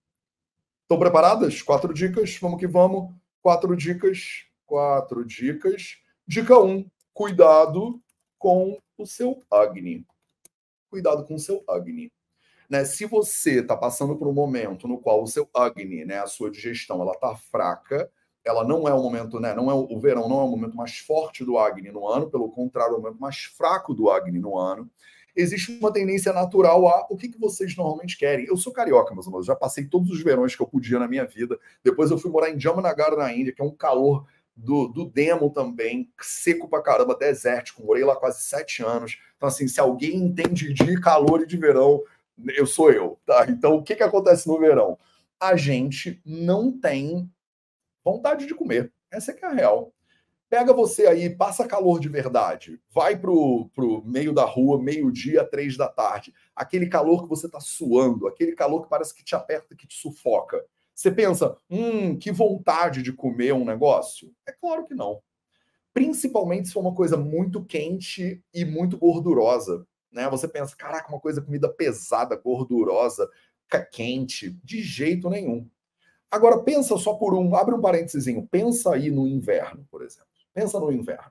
Estão preparadas? 4 dicas, vamos que vamos. 4 dicas, 4 dicas. Dica 1, cuidado com o seu Agni. Cuidado com o seu Agni. Né? Se você está passando por um momento no qual o seu Agni, né, a sua digestão, ela está fraca, ela não é o momento, né, não é o verão, não é o momento mais forte do Agni no ano, pelo contrário, é o momento mais fraco do Agni no ano. existe uma tendência natural a o que vocês normalmente querem. Eu sou carioca, meus amigos, já passei todos os verões que eu podia na minha vida. Depois eu fui morar em Jamnagar, na Índia, que é um calor do demo também, seco pra caramba, desértico. Morei lá quase 7 anos. Então, assim, se alguém entende de calor e de verão, eu sou eu, tá? Então, o que acontece no verão? A gente não tem vontade de comer. Essa é que é a real. Pega você aí, passa calor de verdade, vai pro meio da rua, meio-dia, 3 da tarde. Aquele calor que você tá suando, aquele calor que parece que te aperta, que te sufoca. Você pensa, que vontade de comer um negócio? É claro que não. Principalmente se for uma coisa muito quente e muito gordurosa. Né? Você pensa, caraca, uma coisa, comida pesada, gordurosa, quente. De jeito nenhum. Agora, pensa só abre um parênteses, pensa aí no inverno, por exemplo. Pensa no inverno.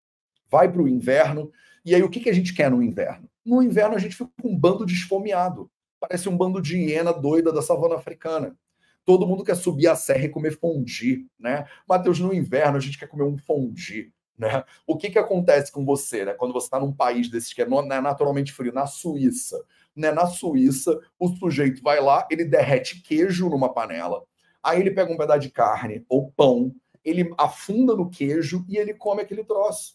Vai para o inverno, e aí o que a gente quer no inverno? No inverno a gente fica com um bando de esfomeado. Parece um bando de hiena doida da savana africana. Todo mundo quer subir a serra e comer fondue, né? Matheus, no inverno a gente quer comer um fondue, né? O que acontece com você, né? Quando você está num país desses que é naturalmente frio, na Suíça, né? Na Suíça, o sujeito vai lá, ele derrete queijo numa panela, aí ele pega um pedaço de carne ou pão, ele afunda no queijo e ele come aquele troço.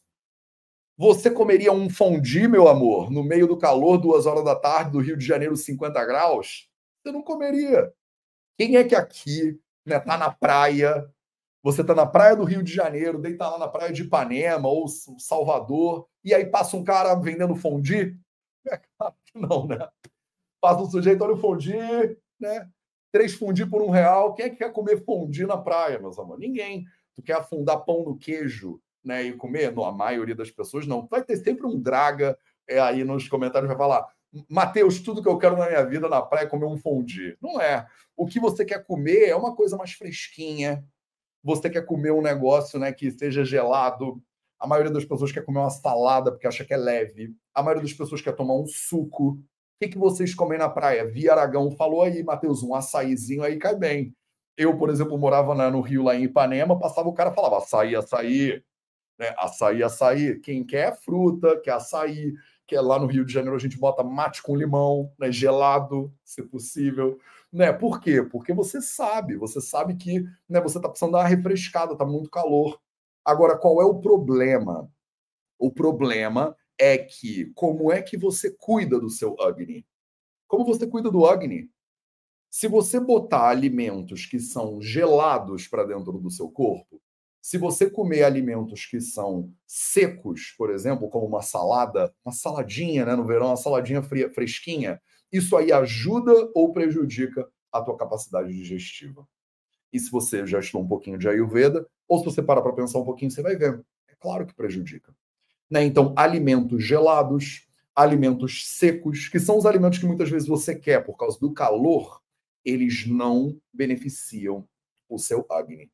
Você comeria um fondue, meu amor, no meio do calor, 2 horas da tarde, do Rio de Janeiro, 50 graus? Você não comeria. Quem é que aqui, né, tá na praia, você tá na praia do Rio de Janeiro, deita lá na praia de Ipanema ou Salvador, e aí passa um cara vendendo fondue? É claro que não, né? Passa um sujeito, olha o fondue, né? 3 fondue por R$1. Quem é que quer comer fondue na praia, meus amores? Ninguém. Tu quer afundar pão no queijo, né, e comer? Não, a maioria das pessoas não. Vai ter sempre um draga aí nos comentários, vai falar, Matheus, tudo que eu quero na minha vida na praia é comer um fondue. Não é. O que você quer comer é uma coisa mais fresquinha. Você quer comer um negócio, né, que seja gelado. A maioria das pessoas quer comer uma salada porque acha que é leve. A maioria das pessoas quer tomar um suco. O que vocês comem na praia? Via Aragão falou aí, Matheus, um açaizinho aí cai bem. Eu, por exemplo, morava no Rio, lá em Ipanema, passava o cara falava açaí, açaí, né? Açaí, açaí. Quem quer fruta, quer açaí, que é lá no Rio de Janeiro a gente bota mate com limão, né? Gelado, se possível. Né? Por quê? Porque você sabe que, né, você está precisando dar uma refrescada, está muito calor. Agora, qual é o problema? O problema é que como é que você cuida do seu Agni? Como você cuida do Agni? Se você botar alimentos que são gelados para dentro do seu corpo, se você comer alimentos que são secos, por exemplo, como uma salada, uma saladinha, né, no verão, uma saladinha fresquinha, isso aí ajuda ou prejudica a tua capacidade digestiva? E se você já estudou um pouquinho de Ayurveda, ou se você parar para pensar um pouquinho, você vai ver. É claro que prejudica. Né? Então, alimentos gelados, alimentos secos, que são os alimentos que muitas vezes você quer por causa do calor, eles não beneficiam o seu Agni.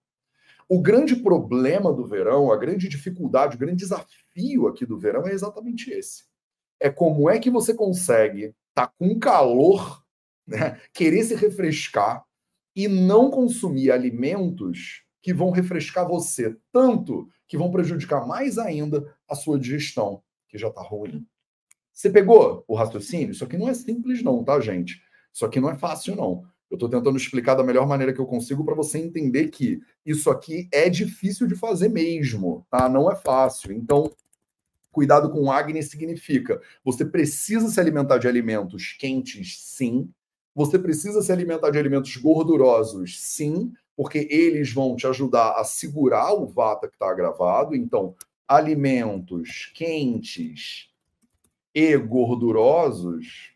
O grande problema do verão, a grande dificuldade, o grande desafio aqui do verão é exatamente esse. É como é que você consegue estar com calor, né, querer se refrescar e não consumir alimentos que vão refrescar você tanto que vão prejudicar mais ainda a sua digestão, que já está ruim. Você pegou o raciocínio? Isso aqui não é simples não, tá, gente? Isso aqui não é fácil não. Eu estou tentando explicar da melhor maneira que eu consigo para você entender que isso aqui é difícil de fazer mesmo, tá? Não é fácil. Então, cuidado com o Agni significa você precisa se alimentar de alimentos quentes, sim. Você precisa se alimentar de alimentos gordurosos, sim, porque eles vão te ajudar a segurar o vata que está agravado. Então, alimentos quentes e gordurosos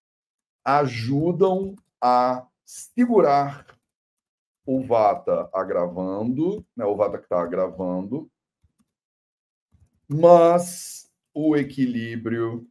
ajudam a segurar o vata agravando, né, o vata que está agravando, mas o equilíbrio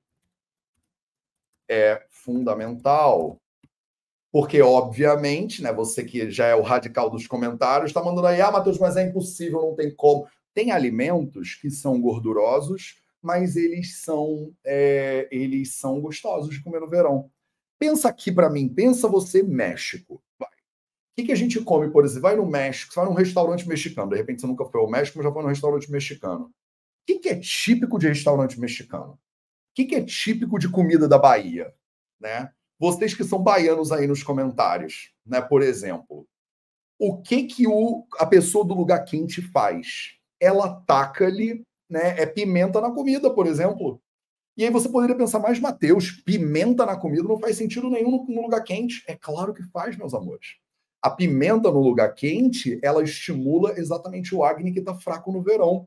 é fundamental. Porque, obviamente, né, você que já é o radical dos comentários, está mandando aí, Matheus, mas é impossível, não tem como. Tem alimentos que são gordurosos, mas eles são gostosos de comer no verão. Pensa aqui para mim, pensa você, México. Vai. O que a gente come, por exemplo? Vai no México, você vai num restaurante mexicano. De repente você nunca foi ao México, mas já foi num restaurante mexicano. O que é típico de restaurante mexicano? que é típico de comida da Bahia, né? Vocês que são baianos aí nos comentários, né? Por exemplo, o que a pessoa do lugar quente faz? Ela taca-lhe, né? É pimenta na comida, por exemplo. E aí você poderia pensar, mas Matheus, pimenta na comida não faz sentido nenhum no lugar quente. É claro que faz, meus amores. A pimenta no lugar quente, ela estimula exatamente o acne que está fraco no verão.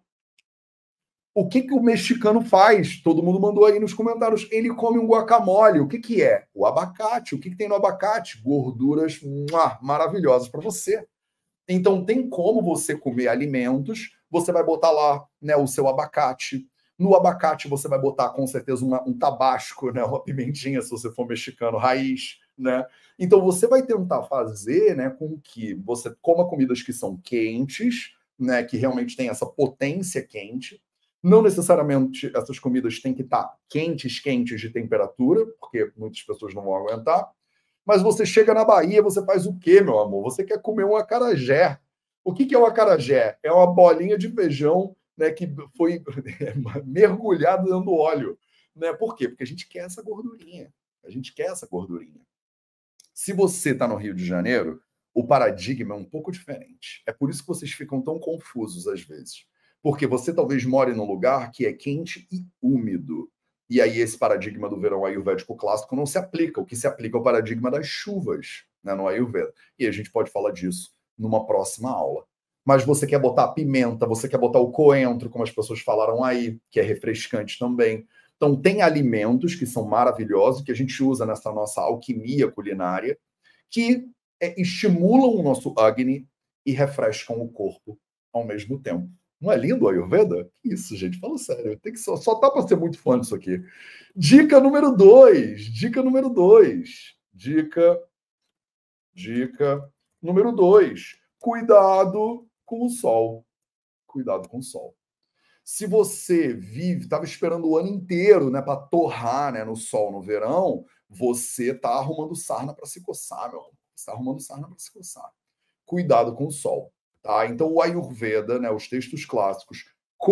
O que o mexicano faz? Todo mundo mandou aí nos comentários. Ele come um guacamole. O que é? O abacate. O que tem no abacate? Gorduras maravilhosas para você. Então, tem como você comer alimentos. Você vai botar lá, né, o seu abacate. No abacate, você vai botar, com certeza, um tabasco, né, uma pimentinha, se você for mexicano, raiz, né? Então, você vai tentar fazer, né, com que você coma comidas que são quentes, né, que realmente tem essa potência quente. Não necessariamente essas comidas têm que estar quentes de temperatura, porque muitas pessoas não vão aguentar. Mas você chega na Bahia, você faz o quê, meu amor? Você quer comer um acarajé. O que é o acarajé? É uma bolinha de feijão, né, que foi mergulhado dentro do óleo. Né? Por quê? Porque a gente quer essa gordurinha. A gente quer essa gordurinha. Se você está no Rio de Janeiro, o paradigma é um pouco diferente. É por isso que vocês ficam tão confusos às vezes. Porque você talvez more num lugar que é quente e úmido. E aí esse paradigma do verão ayurvédico clássico não se aplica. O que se aplica é o paradigma das chuvas, né, no Ayurveda. E a gente pode falar disso numa próxima aula. Mas você quer botar pimenta, você quer botar o coentro, como as pessoas falaram aí, que é refrescante também. Então, tem alimentos que são maravilhosos, que a gente usa nessa nossa alquimia culinária, que estimulam o nosso Agni e refrescam o corpo ao mesmo tempo. Não é lindo o Ayurveda? Que isso, gente, fala sério. Tem que só tá para ser muito fã disso aqui. Dica número 2. Dica número 2. Dica número 2. Cuidado com o sol. Cuidado com o sol. Se você estava esperando o ano inteiro, né, para torrar, né, no sol no verão, você está arrumando sarna para se coçar, meu amor. Você está arrumando sarna para se coçar. Cuidado com o sol, tá? Então o Ayurveda, né, os textos clássicos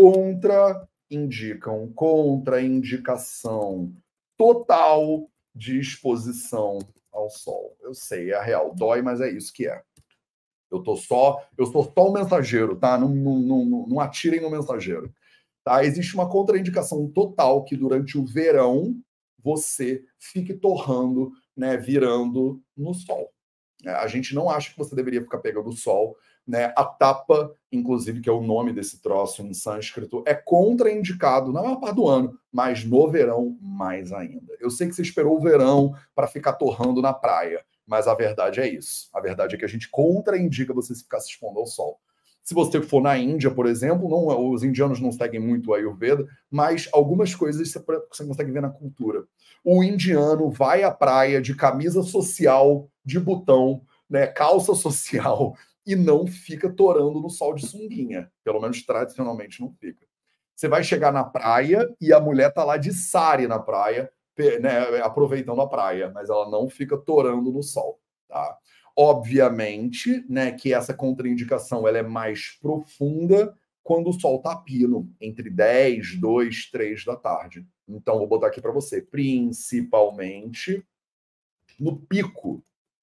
contraindicação total de exposição ao sol. Eu sei, é real, dói, mas é isso que é. Eu sou só o mensageiro, tá? Não atirem no mensageiro. Tá? Existe uma contraindicação total que durante o verão você fique torrando, né, virando no sol. A gente não acha que você deveria ficar pegando o sol. Né? A tapa, inclusive, que é o nome desse troço em sânscrito, é contraindicado na maior parte do ano, mas no verão mais ainda. Eu sei que você esperou o verão para ficar torrando na praia, mas a verdade é isso. A verdade é que a gente contraindica você ficar se expondo ao sol. Se você for na Índia, por exemplo, os indianos não seguem muito o Ayurveda, mas algumas coisas você consegue ver na cultura. O indiano vai à praia de camisa social, de botão, né, calça social, e não fica torando no sol de sunguinha. Pelo menos tradicionalmente não fica. Você vai chegar na praia e a mulher tá lá de sari na praia, né, aproveitando a praia, mas ela não fica torando no sol, tá? Obviamente, né, que essa contraindicação ela é mais profunda quando o sol está a pino, entre 10, 2, 3 da tarde. Então, vou botar aqui para você, principalmente no pico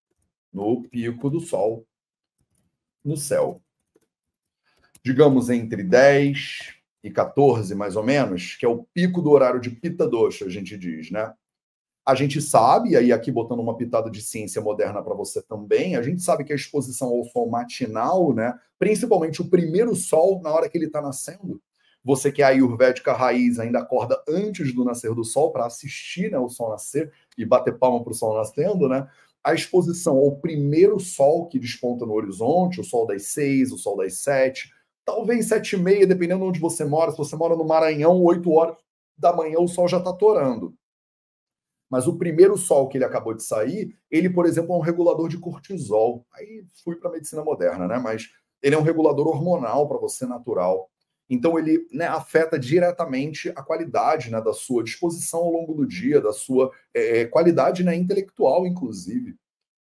do sol no céu. Digamos entre 10 e 14, mais ou menos, que é o pico do horário de Pitta Dosha, a gente diz, né? A gente sabe, e aí aqui botando uma pitada de ciência moderna para você também, a gente sabe que a exposição ao sol matinal, né, principalmente o primeiro sol, na hora que ele está nascendo, você que é ayurvédica raiz ainda acorda antes do nascer do sol para assistir, né, o sol nascer e bater palma para o sol nascendo, né? A exposição ao primeiro sol que desponta no horizonte, o sol das 6, o sol das 7, talvez 7h30, dependendo de onde você mora. Se você mora no Maranhão, 8 horas da manhã o sol já está torando. Mas o primeiro sol que ele acabou de sair, ele, por exemplo, é um regulador de cortisol. Aí fui para a medicina moderna, né? Mas ele é um regulador hormonal para você natural. Então ele, né, afeta diretamente a qualidade, né, da sua disposição ao longo do dia, da sua qualidade, né, intelectual, inclusive.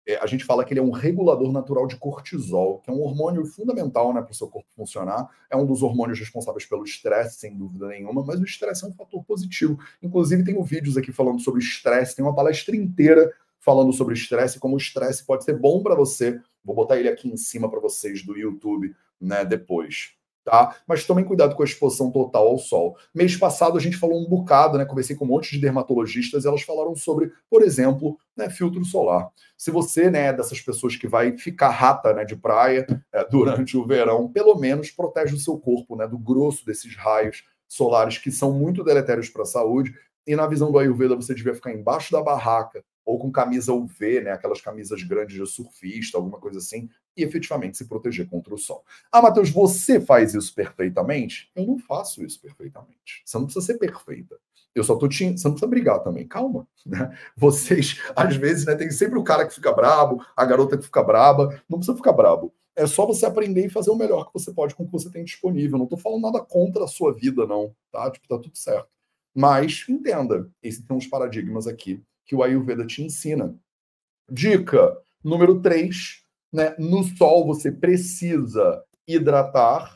A gente fala que ele é um regulador natural de cortisol, que é um hormônio fundamental, né, para o seu corpo funcionar. É um dos hormônios responsáveis pelo estresse, sem dúvida nenhuma, mas o estresse é um fator positivo. Inclusive, tenho vídeos aqui falando sobre estresse, tem uma palestra inteira falando sobre estresse, como o estresse pode ser bom para você. Vou botar ele aqui em cima para vocês do YouTube, né, depois. Tá? Mas tomem cuidado com a exposição total ao sol. Mês passado a gente falou um bocado, né? Conversei com um monte de dermatologistas e elas falaram sobre, por exemplo, né, filtro solar. Se você, né, é dessas pessoas que vai ficar rata, né, de praia durante o verão, pelo menos protege o seu corpo, né, do grosso desses raios solares que são muito deletérios para a saúde. E na visão do Ayurveda você devia ficar embaixo da barraca ou com camisa UV, né, aquelas camisas grandes de surfista, alguma coisa assim, e efetivamente se proteger contra o sol. Ah, Matheus, você faz isso perfeitamente? Eu não faço isso perfeitamente. Você não precisa ser perfeita. Eu só tô te... Você não precisa brigar também. Calma. Né? Vocês, às vezes, né, tem sempre o cara que fica brabo, a garota que fica braba. Não precisa ficar brabo. É só você aprender e fazer o melhor que você pode com o que você tem disponível. Não tô falando nada contra a sua vida, não. Tá? Tipo, tá tudo certo. Mas, entenda, esses são os paradigmas aqui que o Ayurveda te ensina. Dica número 3, né? No sol você precisa hidratar,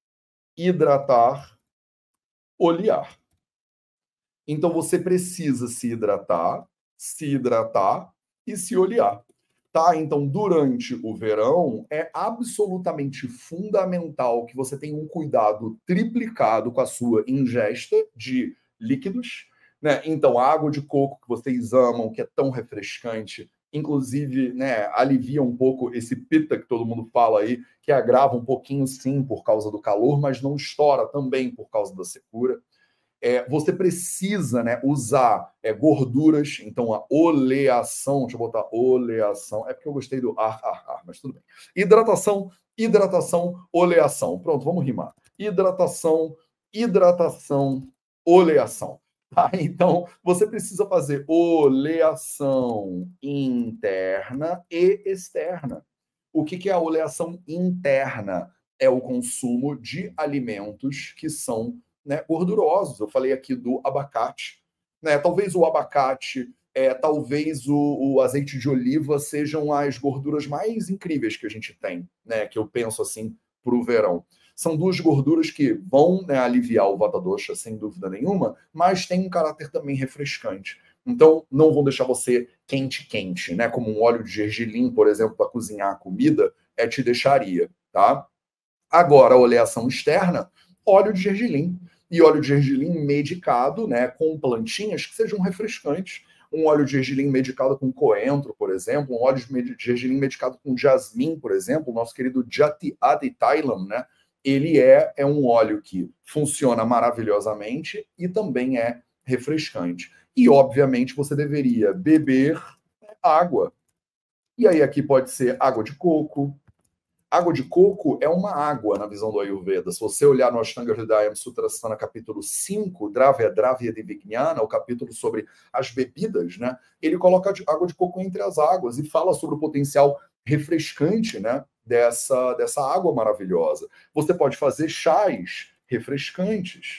olear. Então você precisa se hidratar e se olear. Tá? Então, durante o verão, é absolutamente fundamental que você tenha um cuidado triplicado com a sua ingesta de líquidos, né? Então, a água de coco que vocês amam, que é tão refrescante, inclusive, né, alivia um pouco esse pita que todo mundo fala aí, que agrava um pouquinho, sim, por causa do calor, mas não estoura também por causa da secura. Você precisa, né, usar gorduras, então a oleação, deixa eu botar oleação, é porque eu gostei do mas tudo bem. Hidratação, oleação. Pronto, vamos rimar. Hidratação, oleação. Tá? Então, você precisa fazer oleação interna e externa. O que é a oleação interna? É o consumo de alimentos que são, né, gordurosos. Eu falei aqui do abacate. Né? Talvez o abacate, talvez o azeite de oliva sejam as gorduras mais incríveis que a gente tem, né? Que eu penso assim para o verão. São duas gorduras que vão, né, aliviar o vata dosha, sem dúvida nenhuma, mas tem um caráter também refrescante. Então, não vão deixar você quente, né? Como um óleo de gergelim, por exemplo, para cozinhar a comida, te deixaria, tá? Agora, a oleação externa, óleo de gergelim. E óleo de gergelim medicado, né, com plantinhas que sejam refrescantes. Um óleo de gergelim medicado com coentro, por exemplo, um óleo de gergelim medicado com jasmim, por exemplo, o nosso querido Jati Adi Thailam, né? Ele é um óleo que funciona maravilhosamente e também é refrescante. E, obviamente, você deveria beber água. E aí aqui pode ser água de coco. Água de coco é uma água na visão do Ayurveda. Se você olhar no Ashtanga Hridayam Sutrasthana, capítulo 5, Dravya Divijnana, o capítulo sobre as bebidas, né? Ele coloca água de coco entre as águas e fala sobre o potencial refrescante, né, dessa água maravilhosa. Você pode fazer chás refrescantes,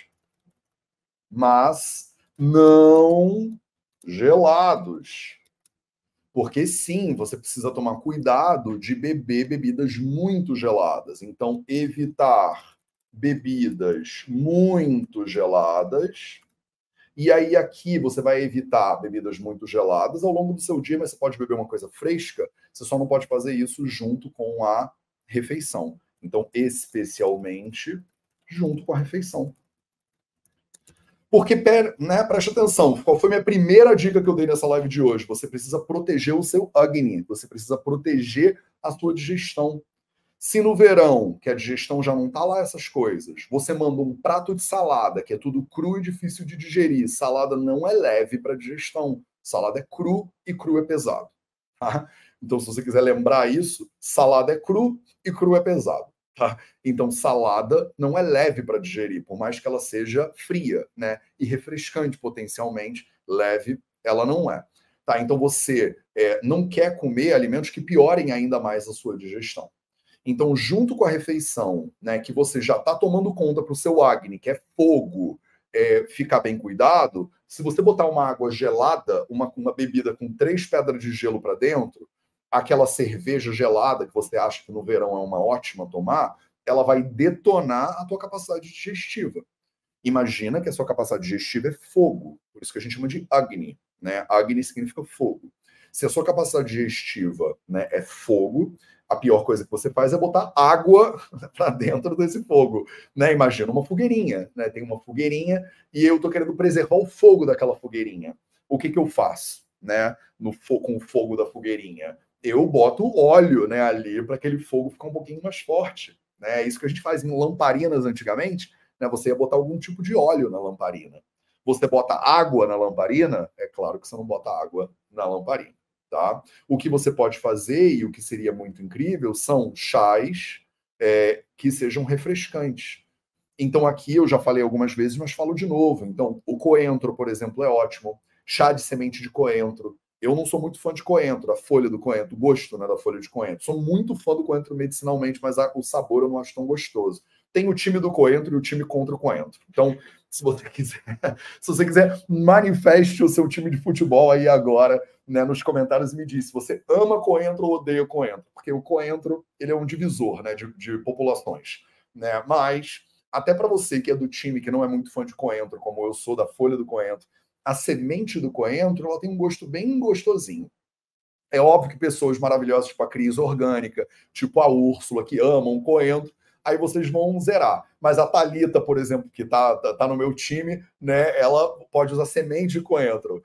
mas não gelados. Porque sim, você precisa tomar cuidado de beber bebidas muito geladas. Então, evitar bebidas muito geladas. E aí, aqui, você vai evitar bebidas muito geladas ao longo do seu dia, mas você pode beber uma coisa fresca, você só não pode fazer isso junto com a refeição. Então, especialmente junto com a refeição. Porque, né, preste atenção, qual foi a minha primeira dica que eu dei nessa live de hoje? Você precisa proteger o seu Agni, você precisa proteger a sua digestão. Se no verão, que a digestão já não tá lá essas coisas, você manda um prato de salada, que é tudo cru e difícil de digerir, salada não é leve para digestão. Salada é cru e cru é pesado. Tá? Então, se você quiser lembrar isso, salada é cru e cru é pesado. Tá? Então, salada não é leve para digerir, por mais que ela seja fria, né? E refrescante potencialmente, leve ela não é. Tá? Então, você não quer comer alimentos que piorem ainda mais a sua digestão. Então, junto com a refeição, né, que você já está tomando conta para o seu Agni, que é fogo, ficar bem cuidado, se você botar uma água gelada, uma bebida com 3 pedras de gelo para dentro, aquela cerveja gelada que você acha que no verão é uma ótima tomar, ela vai detonar a tua capacidade digestiva. Imagina que a sua capacidade digestiva é fogo, por isso que a gente chama de Agni, né? Agni significa fogo. Se a sua capacidade digestiva, né, é fogo, a pior coisa que você faz é botar água para dentro desse fogo, né? Imagina uma fogueirinha, né? Tem uma fogueirinha e eu estou querendo preservar o fogo daquela fogueirinha. O que eu faço, né? Com o fogo da fogueirinha, eu boto óleo, né, ali para aquele fogo ficar um pouquinho mais forte, né? É isso que a gente faz em lamparinas antigamente, né? Você ia botar algum tipo de óleo na lamparina. Você bota água na lamparina, é claro que você não bota água na lamparina, tá? O que você pode fazer, e o que seria muito incrível, são chás que sejam refrescantes. Então, aqui eu já falei algumas vezes, mas falo de novo. Então, o coentro, por exemplo, é ótimo. Chá de semente de coentro. Eu não sou muito fã de coentro, a folha do coentro, o gosto, né, da folha de coentro. Sou muito fã do coentro medicinalmente, mas o sabor eu não acho tão gostoso. Tem o time do coentro e o time contra o coentro. Então, se você quiser, se você quiser, manifeste o seu time de futebol aí agora, né, nos comentários e me diz se você ama coentro ou odeia coentro, porque o coentro ele é um divisor, né, de populações, né? Mas até para você que é do time que não é muito fã de coentro, como eu sou da folha do coentro, a semente do coentro ela tem um gosto bem gostosinho. É óbvio que pessoas maravilhosas, tipo a Cris Orgânica, tipo a Úrsula, que amam coentro, aí vocês vão zerar. Mas a Thalita, por exemplo, que tá no meu time, né, ela pode usar semente de coentro.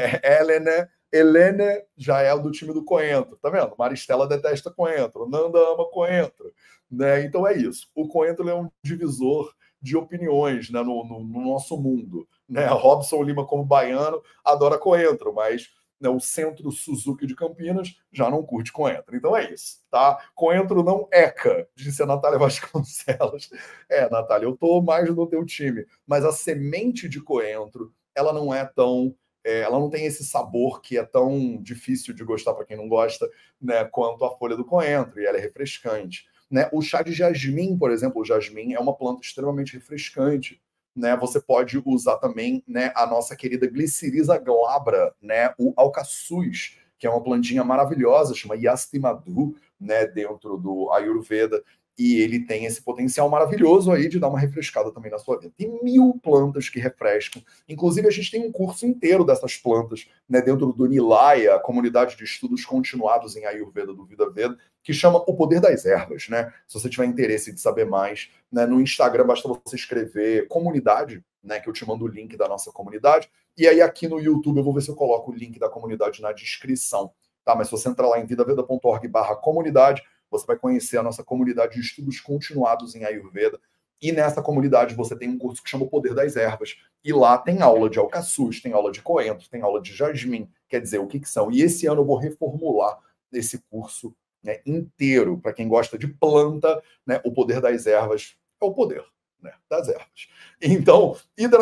Helene já é do time do coentro, tá vendo? Maristela detesta coentro, Nanda ama coentro, né? Então é isso. O coentro é um divisor de opiniões, né, no nosso mundo, né? Robson Lima, como baiano, adora coentro, mas, né, o Centro Suzuki de Campinas já não curte coentro. Então é isso, tá? Coentro não eca, disse a Natália Vasconcelos. Natália, eu tô mais no teu time, mas a semente de coentro, ela não é tão ela não tem esse sabor que é tão difícil de gostar para quem não gosta, né, quanto a folha do coentro, e ela é refrescante. Né? O chá de jasmim, por exemplo, o jasmim é uma planta extremamente refrescante. Né? Você pode usar também, né, a nossa querida Glycyrrhiza glabra, né, o alcaçuz, que é uma plantinha maravilhosa, chama Yastimadu, né, dentro do Ayurveda, e ele tem esse potencial maravilhoso aí de dar uma refrescada também na sua vida. Tem 1000 plantas que refrescam. Inclusive, a gente tem um curso inteiro dessas plantas, né, dentro do Nilaya, a comunidade de estudos continuados em Ayurveda do Vida Veda, que chama O Poder das Ervas, né? Se você tiver interesse de saber mais, né, no Instagram basta você escrever comunidade, né, que eu te mando o link da nossa comunidade, e aí aqui no YouTube eu vou ver se eu coloco o link da comunidade na descrição, tá? Mas se você entrar lá em vidaveda.org/comunidade, você vai conhecer a nossa comunidade de estudos continuados em Ayurveda, e nessa comunidade você tem um curso que chama O Poder das Ervas, e lá tem aula de alcaçuz, tem aula de coentro, tem aula de jasmim, quer dizer, o que são. E esse ano eu vou reformular esse curso, né, inteiro, para quem gosta de planta, né, O Poder das Ervas é o poder, né, das ervas. Então,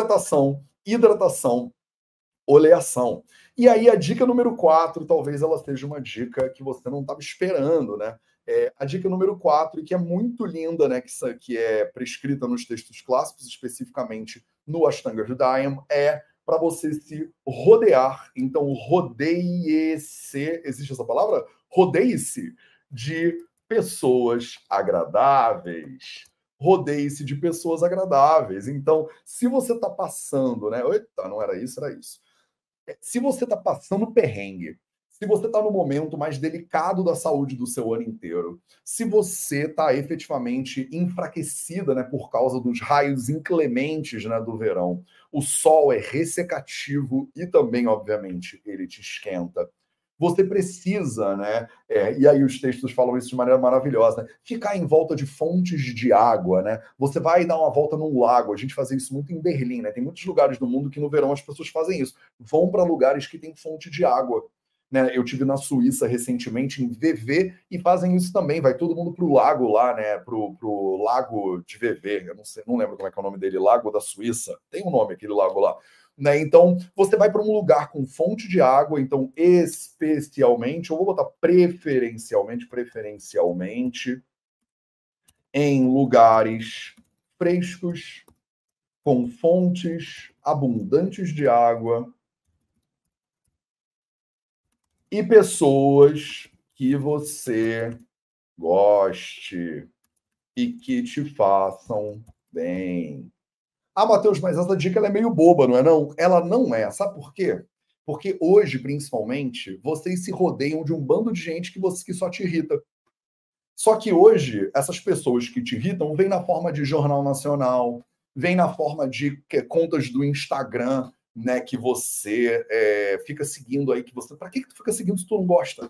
hidratação, oleação. E aí a dica número 4, talvez ela seja uma dica que você não estava esperando, né? A dica número 4, e que é muito linda, né, que é prescrita nos textos clássicos, especificamente no Ashtanga Hridayam, é para você se rodear. Então, rodeie-se, existe essa palavra? Rodeie-se de pessoas agradáveis. Rodeie-se de pessoas agradáveis. Então, se você está passando, né? Eita, não era isso, era isso. Se você está passando perrengue, se você está no momento mais delicado da saúde do seu ano inteiro, se você está efetivamente enfraquecida, né, por causa dos raios inclementes, né, do verão, o sol é ressecativo e também, obviamente, ele te esquenta. Você precisa, né? E aí os textos falam isso de maneira maravilhosa, né? Ficar em volta de fontes de água, né? Você vai dar uma volta num lago. A gente fazia isso muito em Berlim, né? Tem muitos lugares do mundo que no verão as pessoas fazem isso. Vão para lugares que tem fonte de água. Né? Eu tive na Suíça recentemente, em VV, e fazem isso também. Vai todo mundo pro lago lá, né? Pro lago de VV. Eu não sei, não lembro como é que é o nome dele, Lago da Suíça. Tem um nome aquele lago lá. Né? Então, você vai para um lugar com fonte de água, então, especialmente, eu vou botar preferencialmente, em lugares frescos, com fontes abundantes de água e pessoas que você goste e que te façam bem. Ah, Matheus, mas essa dica ela é meio boba, não é não? Ela não é. Sabe por quê? Porque hoje, principalmente, vocês se rodeiam de um bando de gente que só te irrita. Só que hoje, essas pessoas que te irritam vêm na forma de jornal nacional, vêm na forma de contas do Instagram, né, que você fica seguindo aí, que você. Para que tu fica seguindo se tu não gosta?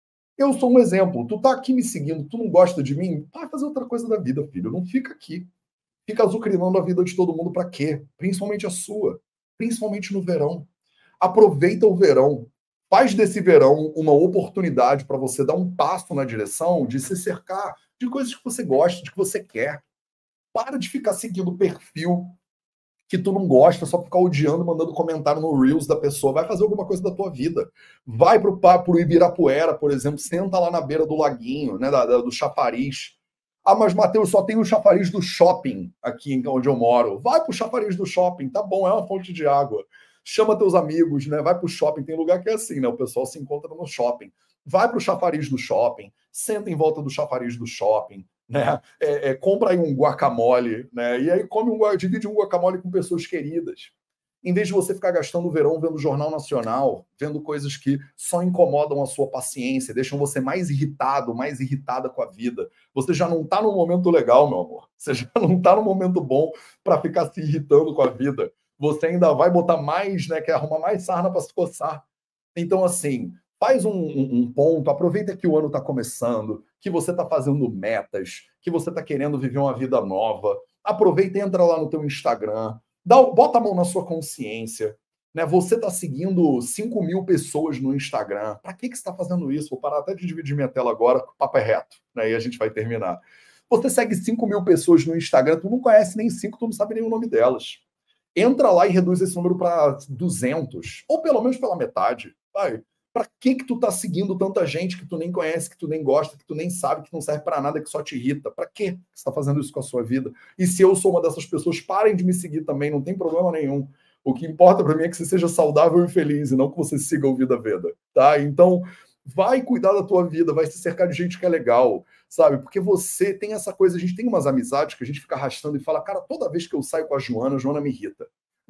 Eu sou um exemplo. Tu tá aqui me seguindo, tu não gosta de mim? Vai fazer outra coisa da vida, filho. Não fica aqui. Fica azucrinando a vida de todo mundo para quê? Principalmente a sua. Principalmente no verão. Aproveita o verão. Faz desse verão uma oportunidade para você dar um passo na direção de se cercar de coisas que você gosta, de que você quer. Para de ficar seguindo o perfil que tu não gosta, só ficar odiando, mandando comentário no Reels da pessoa. Vai fazer alguma coisa da tua vida. Vai pro Ibirapuera, por exemplo, senta lá na beira do laguinho, né, do chafariz. Ah, mas Matheus, só tem o chafariz do shopping aqui onde eu moro. Vai pro chafariz do shopping, tá bom, é uma fonte de água. Chama teus amigos, né? Vai pro shopping, tem lugar que é assim, né? O pessoal se encontra no shopping. Vai pro chafariz do shopping, senta em volta do chafariz do shopping, né? Compra aí um guacamole, né? E aí divide um guacamole com pessoas queridas. Em vez de você ficar gastando o verão vendo Jornal Nacional, vendo coisas que só incomodam a sua paciência, deixam você mais irritado, mais irritada com a vida. Você já não está num momento legal, meu amor. Você já não está num momento bom para ficar se irritando com a vida. Você ainda vai botar mais, né? Quer arrumar mais sarna para se coçar. Então, assim, faz um ponto, aproveita que o ano está começando, que você está fazendo metas, que você está querendo viver uma vida nova. Aproveita e entra lá no teu Instagram, bota a mão na sua consciência. Né? Você está seguindo 5.000 pessoas no Instagram. Para que você está fazendo isso? Vou parar até de dividir minha tela agora, o papo é reto, né? E a gente vai terminar. Você segue 5.000 pessoas no Instagram, tu não conhece nem 5, tu não sabe nem o nome delas. Entra lá e reduz esse número para 200, ou pelo menos pela metade. Vai. Para que tu tá seguindo tanta gente que tu nem conhece, que tu nem gosta, que tu nem sabe, que não serve para nada, que só te irrita? Para que você tá fazendo isso com a sua vida? E se eu sou uma dessas pessoas, parem de me seguir também, não tem problema nenhum. O que importa para mim é que você seja saudável e feliz, e não que você siga o Vida Veda, tá? Então, vai cuidar da tua vida, vai se cercar de gente que é legal, sabe? Porque você tem essa coisa, a gente tem umas amizades que a gente fica arrastando e fala, cara, toda vez que eu saio com a Joana me irrita.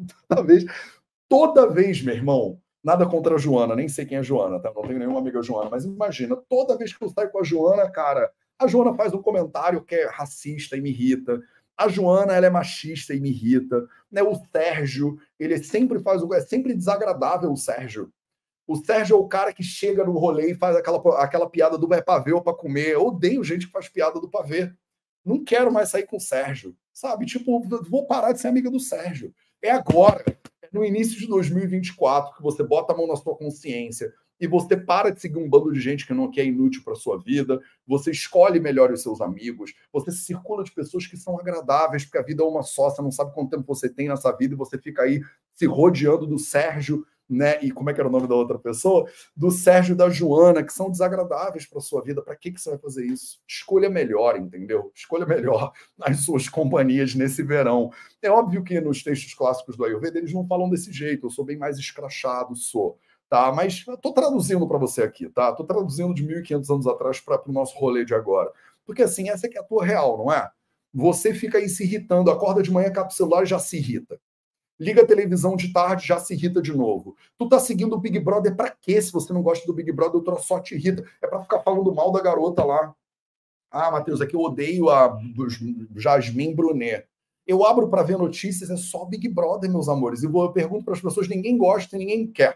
Toda vez, meu irmão, nada contra a Joana, nem sei quem é a Joana, tá? Não tenho nenhuma amiga Joana, mas imagina, toda vez que eu saio com a Joana, cara, a Joana faz um comentário que é racista e me irrita. A Joana, ela é machista e me irrita. Né? O Sérgio, ele sempre faz, é sempre desagradável o Sérgio. O Sérgio é o cara que chega no rolê e faz aquela piada do pavê ou para comer. Eu odeio gente que faz piada do pavê. Não quero mais sair com o Sérgio. Sabe? Tipo, vou parar de ser amiga do Sérgio. É agora, no início de 2024, que você bota a mão na sua consciência e você para de seguir um bando de gente que é inútil para sua vida, você escolhe melhor os seus amigos, você se circula de pessoas que são agradáveis, porque a vida é uma só, você não sabe quanto tempo você tem nessa vida e você fica aí se rodeando do Sérgio, né? E como é que era o nome da outra pessoa? Do Sérgio e da Joana, que são desagradáveis para sua vida. Para que você vai fazer isso? Escolha melhor, entendeu? Escolha melhor as suas companhias nesse verão. É óbvio que nos textos clássicos do Ayurveda eles não falam desse jeito. Eu sou bem mais escrachado, tá? Mas estou traduzindo para você aqui, tá? Estou traduzindo de 1.500 anos atrás para o nosso rolê de agora. Porque assim, essa é que é a tua real, não é? Você fica aí se irritando, acorda de manhã, capa o celular e já se irrita. Liga a televisão de tarde, já se irrita de novo. Tu tá seguindo o Big Brother pra quê? Se você não gosta do Big Brother, o troço só te irrita. É pra ficar falando mal da garota lá. Ah, Matheus, aqui eu odeio a Jasmine Brunet. Eu abro para ver notícias, é só Big Brother, meus amores. E eu pergunto para as pessoas, ninguém gosta e ninguém quer.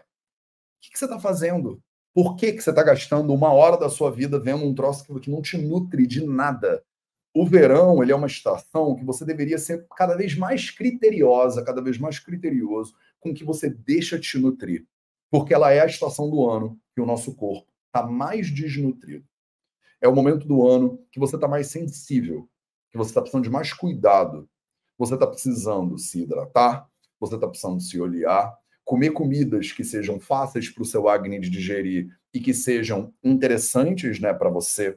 O que você tá fazendo? Por que você tá gastando 1 hora da sua vida vendo um troço que não te nutre de nada? O verão, ele é uma estação que você deveria ser cada vez mais criteriosa, cada vez mais criterioso com o que você deixa te nutrir. Porque ela é a estação do ano que o nosso corpo está mais desnutrido. É o momento do ano que você está mais sensível, que você está precisando de mais cuidado. Você está precisando se hidratar, você está precisando se olear, comer comidas que sejam fáceis para o seu Agni de digerir e que sejam interessantes, né, para você.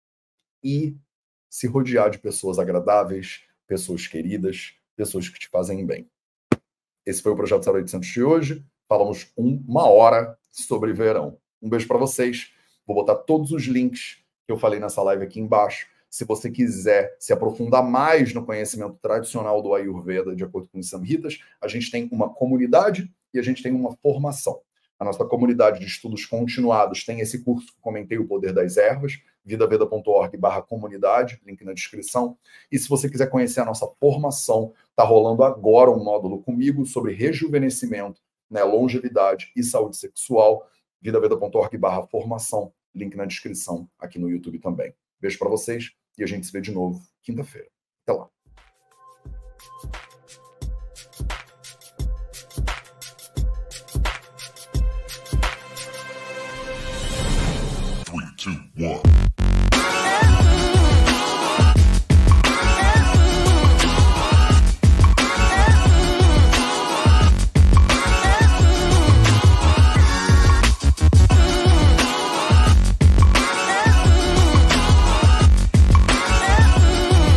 E se rodear de pessoas agradáveis, pessoas queridas, pessoas que te fazem bem. Esse foi o Projeto 0800 de hoje. Falamos 1 hora sobre verão. Um beijo para vocês Vou botar todos os links que eu falei nessa live aqui embaixo. Se você quiser se aprofundar mais no conhecimento tradicional do Ayurveda, de acordo com os Samhitas, a gente tem uma comunidade e a gente tem uma formação. A nossa comunidade de estudos continuados tem esse curso que comentei, O Poder das Ervas, vidaveda.org/comunidade, link na descrição. E se você quiser conhecer a nossa formação, está rolando agora um módulo comigo sobre rejuvenescimento, né, longevidade e saúde sexual, vidaveda.org/formação, link na descrição aqui no YouTube também. Beijo para vocês e a gente se vê de novo quinta-feira. Até lá.